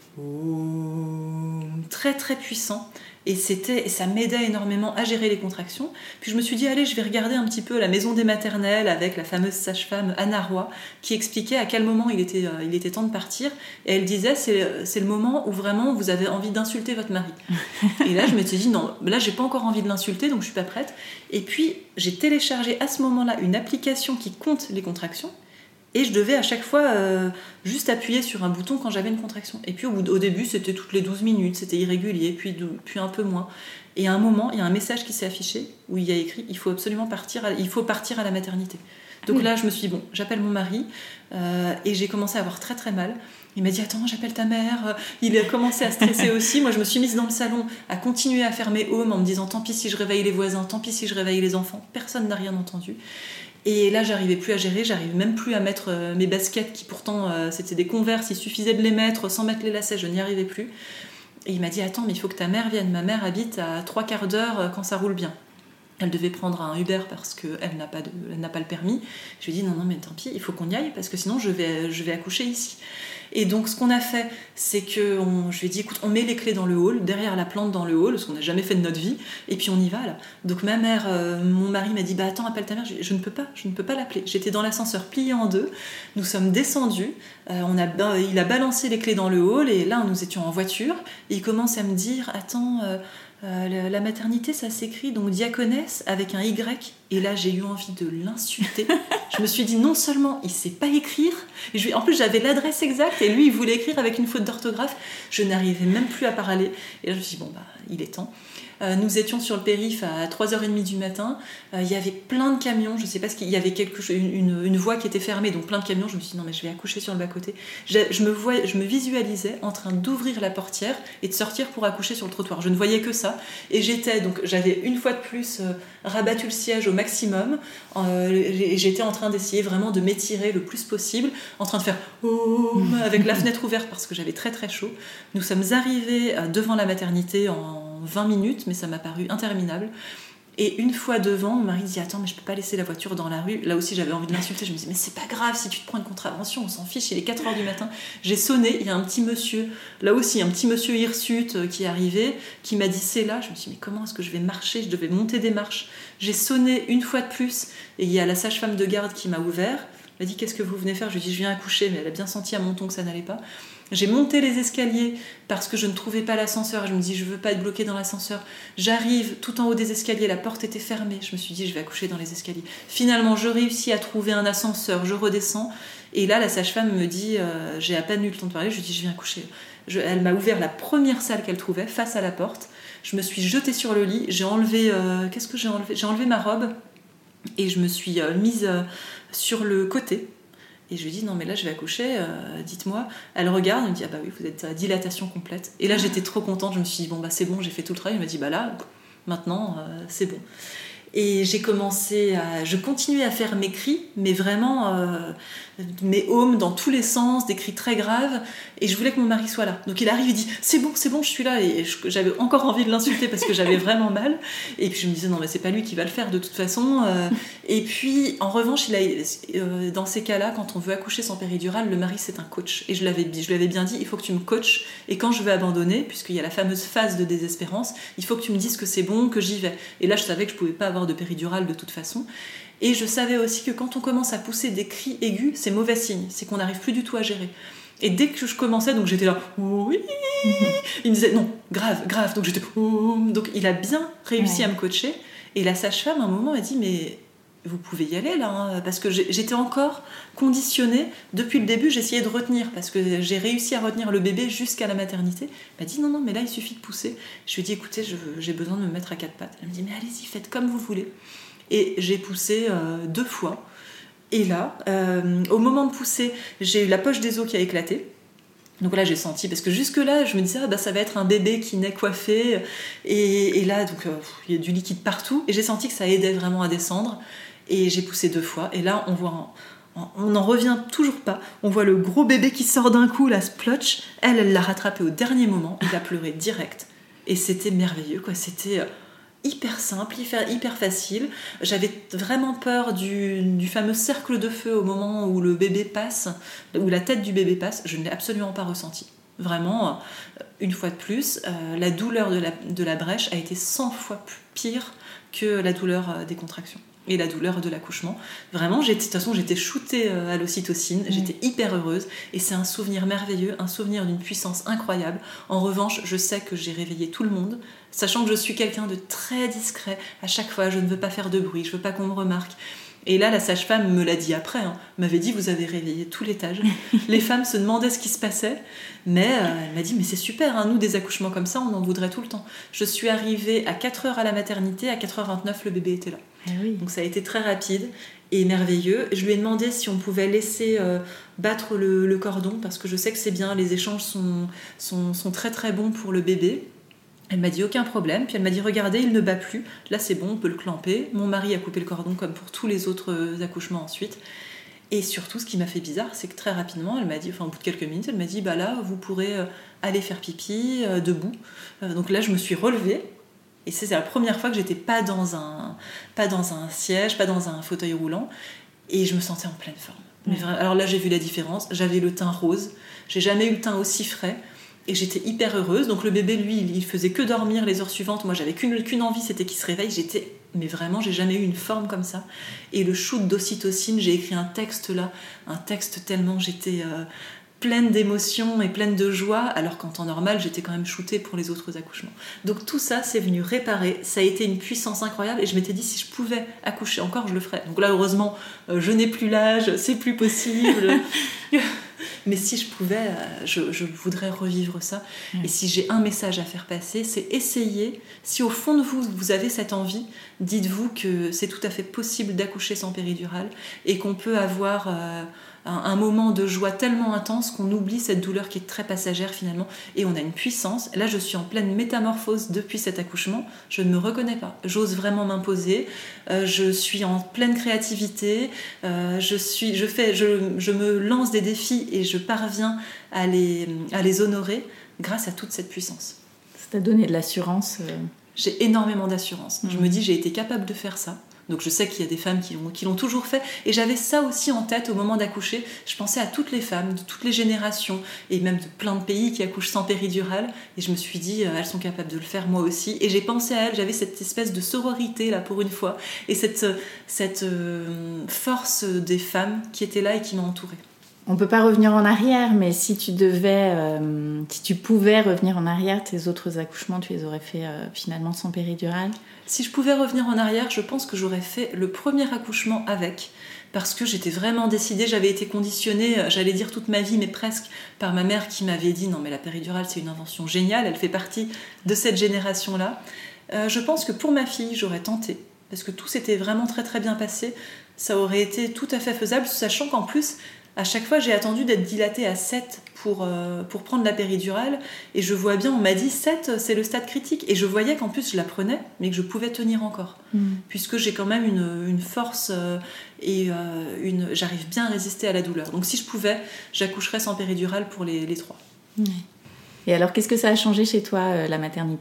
très très puissants. Et, c'était, et ça m'aidait énormément à gérer les contractions. Puis je me suis dit, allez, je vais regarder un petit peu la maison des maternelles avec la fameuse sage-femme Anna Roy qui expliquait à quel moment il était, euh, il était temps de partir. Et elle disait, c'est, c'est le moment où vraiment vous avez envie d'insulter votre mari. Et là, je me suis dit, non, là, j'ai pas encore envie de l'insulter, donc je suis pas prête. Et puis, j'ai téléchargé à ce moment-là une application qui compte les contractions. Et je devais à chaque fois euh, juste appuyer sur un bouton quand j'avais une contraction. Et puis au, bout, au début, c'était toutes les douze minutes, c'était irrégulier, puis, puis un peu moins. Et à un moment, il y a un message qui s'est affiché où il y a écrit « il faut absolument partir à, il faut partir à la maternité ». Donc oui. Là, je me suis dit « bon, j'appelle mon mari euh, » et j'ai commencé à avoir très très mal. Il m'a dit « attends, j'appelle ta mère ». Il a commencé à stresser aussi. Moi, je me suis mise dans le salon à continuer à faire mes homes en me disant « tant pis si je réveille les voisins, tant pis si je réveille les enfants ». Personne n'a rien entendu. Et là, j'arrivais plus à gérer, j'arrivais même plus à mettre euh, mes baskets qui pourtant, euh, c'était des Converse, il suffisait de les mettre sans mettre les lacets, je n'y arrivais plus. Et il m'a dit, attends, mais il faut que ta mère vienne. Ma mère habite à trois quarts d'heure euh, quand ça roule bien. Elle devait prendre un Uber parce qu'elle n'a pas, de, elle n'a pas le permis. Je lui ai dit, non, non, mais tant pis, il faut qu'on y aille parce que sinon je vais, je vais accoucher ici. Et donc, ce qu'on a fait, c'est que on, je lui ai dit, écoute, on met les clés dans le hall, derrière la plante dans le hall, ce qu'on n'a jamais fait de notre vie, et puis on y va, là. Donc, ma mère, euh, mon mari m'a dit, bah attends, appelle ta mère. Je, je ne peux pas, je ne peux pas l'appeler. J'étais dans l'ascenseur plié en deux, nous sommes descendus, euh, on a, euh, il a balancé les clés dans le hall, et là, nous étions en voiture, et il commence à me dire, attends, euh, euh, la, la maternité, ça s'écrit, donc diaconesse, avec un Y, Et là, j'ai eu envie de l'insulter. Je me suis dit, non seulement il ne sait pas écrire, et je, en plus j'avais l'adresse exacte, et lui, il voulait écrire avec une faute d'orthographe. Je n'arrivais même plus à parler. Et là, je me suis dit, bon, bah, il est temps. Euh, nous étions sur le périph' à trois heures trente du matin. Euh, il y avait plein de camions. Je ne sais pas ce qu'il y avait, quelque chose, une, une, une voie qui était fermée, donc plein de camions. Je me suis dit, non, mais je vais accoucher sur le bas-côté. Je, je, me voyais, je me visualisais en train d'ouvrir la portière et de sortir pour accoucher sur le trottoir. Je ne voyais que ça. Et j'étais, donc, j'avais une fois de plus euh, rabattu le siège au maximum. Euh, et j'étais en train d'essayer vraiment de m'étirer le plus possible, en train de faire oh, avec la fenêtre ouverte parce que j'avais très très chaud. Nous sommes arrivés euh, devant la maternité en vingt minutes, mais ça m'a paru interminable. Et une fois devant, mon mari dit « Attends, mais je peux pas laisser la voiture dans la rue. » Là aussi, j'avais envie de l'insulter. Je me dis « Mais c'est pas grave, si tu te prends une contravention, on s'en fiche, il est quatre heures du matin. » J'ai sonné, il y a un petit monsieur, là aussi, un petit monsieur hirsute qui est arrivé, qui m'a dit « C'est là. » Je me suis dit « Mais comment est-ce que je vais marcher ? Je devais monter des marches. » J'ai sonné une fois de plus, et il y a la sage-femme de garde qui m'a ouvert. Elle m'a dit « Qu'est-ce que vous venez faire ?» Je lui ai dit « Je viens accoucher. » Mais elle a bien senti à mon ton que ça n'allait pas. J'ai monté les escaliers parce que je ne trouvais pas l'ascenseur. Je me dis, je ne veux pas être bloquée dans l'ascenseur. J'arrive tout en haut des escaliers, la porte était fermée. Je me suis dit, je vais accoucher dans les escaliers. Finalement, je réussis à trouver un ascenseur, je redescends. Et là, la sage-femme me dit, euh, j'ai à peine eu le temps de parler, je lui dis, je viens accoucher. Je, elle m'a ouvert la première salle qu'elle trouvait, face à la porte. Je me suis jetée sur le lit, j'ai enlevé, euh, qu'est-ce que j'ai enlevé ? J'ai enlevé ma robe et je me suis euh, mise euh, sur le côté. Et je lui dis, non mais là je vais accoucher, euh, dites-moi. Elle regarde, elle me dit, ah bah oui, vous êtes à dilatation complète. Et là j'étais trop contente, je me suis dit, bon bah c'est bon, j'ai fait tout le travail. Elle m'a dit, bah là, maintenant, euh, c'est bon. Et j'ai commencé à... Je continuais à faire mes cris, mais vraiment euh, mes ohms dans tous les sens, des cris très graves. Et je voulais que mon mari soit là. Donc il arrive, il dit « C'est bon, c'est bon, je suis là. » Et je, j'avais encore envie de l'insulter parce que j'avais vraiment mal. Et puis je me disais « Non, mais c'est pas lui qui va le faire de toute façon. » Et puis, en revanche, il a, euh, dans ces cas-là, quand on veut accoucher sans péridurale, le mari, c'est un coach. Et je, l'avais, je lui avais bien dit « Il faut que tu me coaches. Et quand je vais abandonner, puisqu'il y a la fameuse phase de désespérance, il faut que tu me dises que c'est bon, que j'y vais. » Et là, je savais que je pouvais pas avoir de péridurale de toute façon. Et je savais aussi que quand on commence à pousser des cris aigus, c'est mauvais signe, c'est qu'on n'arrive plus du tout à gérer. Et dès que je commençais, donc j'étais là, oui, il me disait non, grave, grave, donc j'étais, oh. Donc il a bien réussi ouais. à me coacher. Et la sage-femme, à un moment, m'a dit, mais vous pouvez y aller là, hein, parce que j'étais encore conditionnée. Depuis le début, j'essayais de retenir, parce que j'ai réussi à retenir le bébé jusqu'à la maternité. Elle m'a dit, non, non, mais là, il suffit de pousser. Je lui ai dit, écoutez, je, j'ai besoin de me mettre à quatre pattes. Elle me dit, mais allez-y, faites comme vous voulez. Et j'ai poussé euh, deux fois. Et là, euh, au moment de pousser, j'ai eu la poche des os qui a éclaté. Donc là, j'ai senti, parce que jusque-là, je me disais, ah, bah, ça va être un bébé qui naît coiffé. Et, et là, donc, euh, il y a du liquide partout. Et j'ai senti que ça aidait vraiment à descendre. Et j'ai poussé deux fois. Et là, on voit, en, on n'en revient toujours pas. On voit le gros bébé qui sort d'un coup, la splotch. Elle, elle l'a rattrapé au dernier moment. Il a pleuré direct. Et c'était merveilleux, quoi. C'était hyper simple, hyper, hyper facile. J'avais vraiment peur du, du fameux cercle de feu au moment où le bébé passe, où la tête du bébé passe. Je ne l'ai absolument pas ressenti. Vraiment, une fois de plus, euh, la douleur de la, de la brèche a été cent fois plus pire que la douleur des contractions et la douleur de l'accouchement. Vraiment, j'étais, de toute façon, j'étais shootée à l'ocytocine, mmh. j'étais hyper heureuse, et c'est un souvenir merveilleux, un souvenir d'une puissance incroyable. En revanche, je sais que j'ai réveillé tout le monde, sachant que je suis quelqu'un de très discret. À chaque fois, je ne veux pas faire de bruit, je veux pas qu'on me remarque. Et là, la sage-femme me l'a dit après, hein, m'avait dit, vous avez réveillé tout l'étage. Les femmes se demandaient ce qui se passait, mais euh, elle m'a dit, mais c'est super, hein, nous, des accouchements comme ça, on en voudrait tout le temps. Je suis arrivée à quatre heures à la maternité, à quatre heures vingt-neuf, le bébé était là. Ah oui. Donc ça a été très rapide et merveilleux. Je lui ai demandé si on pouvait laisser euh, battre le, le cordon, parce que je sais que c'est bien, les échanges sont, sont, sont très très bons pour le bébé. Elle m'a dit aucun problème, puis elle m'a dit regardez, il ne bat plus, là c'est bon, on peut le clamper. Mon mari a coupé le cordon comme pour tous les autres accouchements ensuite. Et surtout, ce qui m'a fait bizarre, c'est que très rapidement, elle m'a dit, enfin au bout de quelques minutes, elle m'a dit bah là, vous pourrez aller faire pipi euh, debout. Euh, donc là, je me suis relevée. Et c'est la première fois que j'étais pas dans un, pas dans un siège, pas dans un fauteuil roulant, et je me sentais en pleine forme. Mais vraiment, alors là, j'ai vu la différence. J'avais le teint rose. J'ai jamais eu le teint aussi frais. Et j'étais hyper heureuse. Donc le bébé, lui, il faisait que dormir les heures suivantes. Moi, j'avais qu'une, qu'une envie, c'était qu'il se réveille. J'étais, mais vraiment, j'ai jamais eu une forme comme ça. Et le shoot d'ocytocine, j'ai écrit un texte là, un texte tellement j'étais... Euh, pleine d'émotions et pleine de joie, alors qu'en temps normal, j'étais quand même shootée pour les autres accouchements. Donc tout ça, c'est venu réparer. Ça a été une puissance incroyable et je m'étais dit, si je pouvais accoucher encore, je le ferais. Donc là, heureusement, euh, je n'ai plus l'âge, c'est plus possible. Mais si je pouvais, je, je voudrais revivre ça. Mmh. Et si j'ai un message à faire passer, c'est essayer. Si au fond de vous, vous avez cette envie, dites-vous que c'est tout à fait possible d'accoucher sans péridurale et qu'on peut avoir euh, un, un moment de joie tellement intense qu'on oublie cette douleur qui est très passagère finalement. Et on a une puissance. Là, je suis en pleine métamorphose depuis cet accouchement. Je ne me reconnais pas. J'ose vraiment m'imposer. Euh, je suis en pleine créativité. Euh, je, suis, je, fais, je, je me lance des défis et je parviens à les, à les honorer grâce à toute cette puissance. Ça t'a donné de l'assurance euh... J'ai énormément d'assurance. Mmh. Je me dis, j'ai été capable de faire ça. Donc je sais qu'il y a des femmes qui l'ont, qui l'ont toujours fait. Et j'avais ça aussi en tête au moment d'accoucher. Je pensais à toutes les femmes, de toutes les générations, et même de plein de pays qui accouchent sans péridurale. Et je me suis dit, euh, elles sont capables de le faire, moi aussi. Et j'ai pensé à elles, j'avais cette espèce de sororité, là, pour une fois. Et cette, cette euh, force des femmes qui étaient là et qui m'ont entourée. On peut pas revenir en arrière, mais si tu devais, euh, si tu pouvais revenir en arrière, tes autres accouchements, tu les aurais fait euh, finalement sans péridurale ? Si je pouvais revenir en arrière, je pense que j'aurais fait le premier accouchement avec, parce que j'étais vraiment décidée, j'avais été conditionnée, j'allais dire toute ma vie, mais presque, par ma mère qui m'avait dit « Non mais la péridurale c'est une invention géniale, elle fait partie de cette génération-là ». Euh, je pense que pour ma fille, j'aurais tenté, parce que tout s'était vraiment très très bien passé, ça aurait été tout à fait faisable, sachant qu'en plus, à chaque fois, j'ai attendu d'être dilatée à sept pour, euh, pour prendre la péridurale. Et je vois bien, on m'a dit sept, c'est le stade critique. Et je voyais qu'en plus, je la prenais, mais que je pouvais tenir encore. Mmh. Puisque j'ai quand même une, une force euh, et euh, une, j'arrive bien à résister à la douleur. Donc si je pouvais, j'accoucherais sans péridurale pour les, les trois. Mmh. Et alors, qu'est-ce que ça a changé chez toi, euh, la maternité ?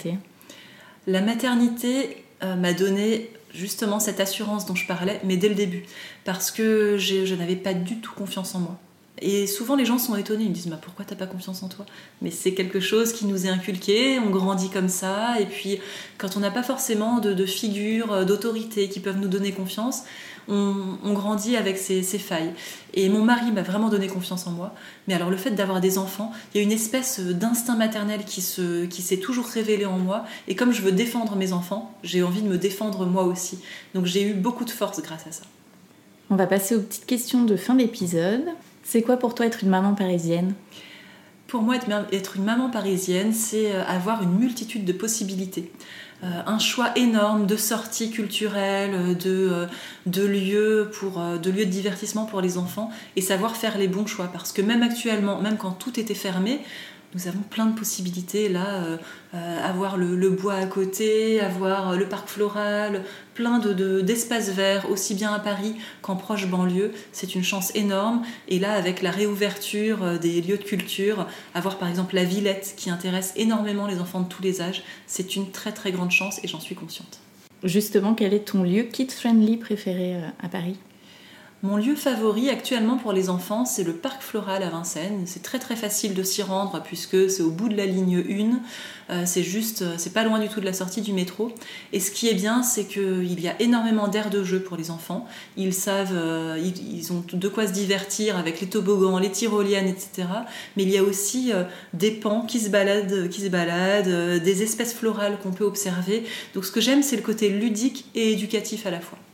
La maternité euh, m'a donné justement cette assurance dont je parlais, mais dès le début, parce que j'ai, je n'avais pas du tout confiance en moi. Et souvent les gens sont étonnés, ils me disent bah, « pourquoi t'as pas confiance en toi ?» Mais c'est quelque chose qui nous est inculqué, on grandit comme ça, et puis quand on n'a pas forcément de, de figures, d'autorité qui peuvent nous donner confiance, on, on grandit avec ces, ces failles. Et mon mari m'a vraiment donné confiance en moi, mais alors le fait d'avoir des enfants, il y a une espèce d'instinct maternel qui, se, qui s'est toujours révélé en moi, et comme je veux défendre mes enfants, j'ai envie de me défendre moi aussi. Donc j'ai eu beaucoup de force grâce à ça. On va passer aux petites questions de fin d'épisode. C'est quoi pour toi être une maman parisienne ? Pour moi, être une maman parisienne, c'est avoir une multitude de possibilités. Euh, un choix énorme de sorties culturelles, de, de, lieux pour, de lieux de divertissement pour les enfants et savoir faire les bons choix. Parce que même actuellement, même quand tout était fermé, nous avons plein de possibilités là, euh, euh, avoir le, le bois à côté, avoir le parc floral, plein de, de, d'espaces verts, aussi bien à Paris qu'en proche banlieue. C'est une chance énorme. Et là, avec la réouverture des lieux de culture, avoir par exemple la Villette qui intéresse énormément les enfants de tous les âges, c'est une très très grande chance et j'en suis consciente. Justement, quel est ton lieu kid-friendly préféré à Paris ? Mon lieu favori actuellement pour les enfants, c'est le parc floral à Vincennes. C'est très très facile de s'y rendre puisque c'est au bout de la ligne un. Euh, c'est juste, c'est pas loin du tout de la sortie du métro. Et ce qui est bien, c'est qu'il y a énormément d'aires de jeu pour les enfants. Ils savent, euh, ils, ils ont de quoi se divertir avec les toboggans, les tyroliennes, et cetera. Mais il y a aussi euh, des pans qui se baladent, qui se baladent, euh, des espèces florales qu'on peut observer. Donc ce que j'aime, c'est le côté ludique et éducatif à la fois.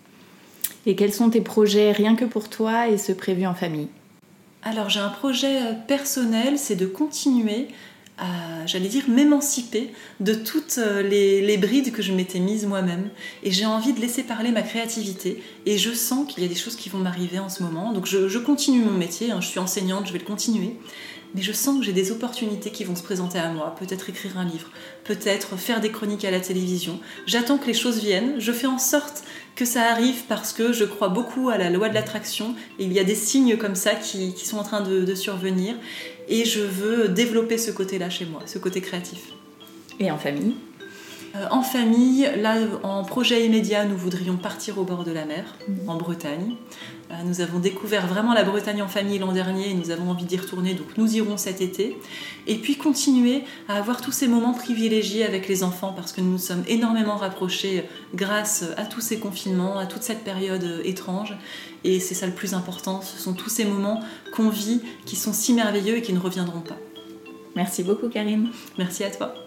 Et quels sont tes projets rien que pour toi et ceux prévus en famille ? Alors j'ai un projet personnel, c'est de continuer à, j'allais dire, m'émanciper de toutes les, les brides que je m'étais mise moi-même. Et j'ai envie de laisser parler ma créativité. Et je sens qu'il y a des choses qui vont m'arriver en ce moment. Donc je, je continue mon métier, hein, je suis enseignante, je vais le continuer. Mais je sens que j'ai des opportunités qui vont se présenter à moi. Peut-être écrire un livre, peut-être faire des chroniques à la télévision. J'attends que les choses viennent, je fais en sorte que ça arrive parce que je crois beaucoup à la loi de l'attraction. Et il y a des signes comme ça qui, qui sont en train de, de survenir. Et je veux développer ce côté-là chez moi, ce côté créatif. Et en famille ? Euh, en famille, là, en projet immédiat, nous voudrions partir au bord de la mer, mmh. en Bretagne. Euh, nous avons découvert vraiment la Bretagne en famille l'an dernier et nous avons envie d'y retourner, donc nous irons cet été. Et puis continuer à avoir tous ces moments privilégiés avec les enfants parce que nous nous sommes énormément rapprochés grâce à tous ces confinements, à toute cette période étrange. Et c'est ça le plus important, ce sont tous ces moments qu'on vit qui sont si merveilleux et qui ne reviendront pas. Merci beaucoup Karine. Merci à toi.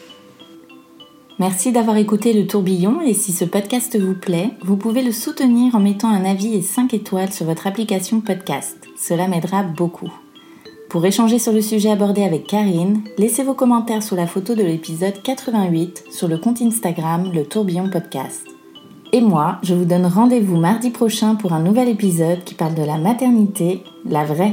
Merci d'avoir écouté Le Tourbillon et si ce podcast vous plaît, vous pouvez le soutenir en mettant un avis et cinq étoiles sur votre application podcast. Cela m'aidera beaucoup. Pour échanger sur le sujet abordé avec Karine, laissez vos commentaires sous la photo de l'épisode quatre-vingt-huit sur le compte Instagram Le Tourbillon Podcast. Et moi, je vous donne rendez-vous mardi prochain pour un nouvel épisode qui parle de la maternité, la vraie.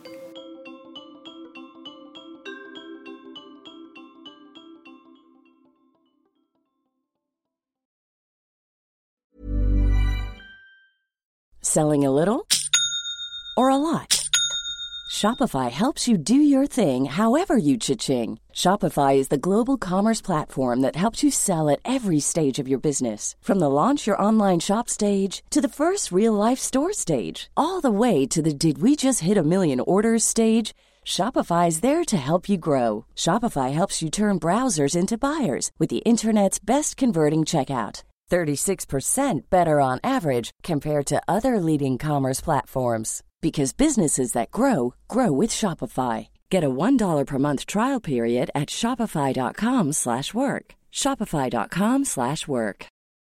Selling a little or a lot? Shopify helps you do your thing however you cha-ching. Shopify is the global commerce platform that helps you sell at every stage of your business. From the launch your online shop stage to the first real-life store stage, all the way to the did we just hit a million orders stage. Shopify is there to help you grow. Shopify helps you turn browsers into buyers with the internet's best converting checkout. thirty-six percent better on average compared to other leading commerce platforms. Because businesses that grow, grow with Shopify. Get a one dollar per month trial period at shopify.com slash work. Shopify.com slash work.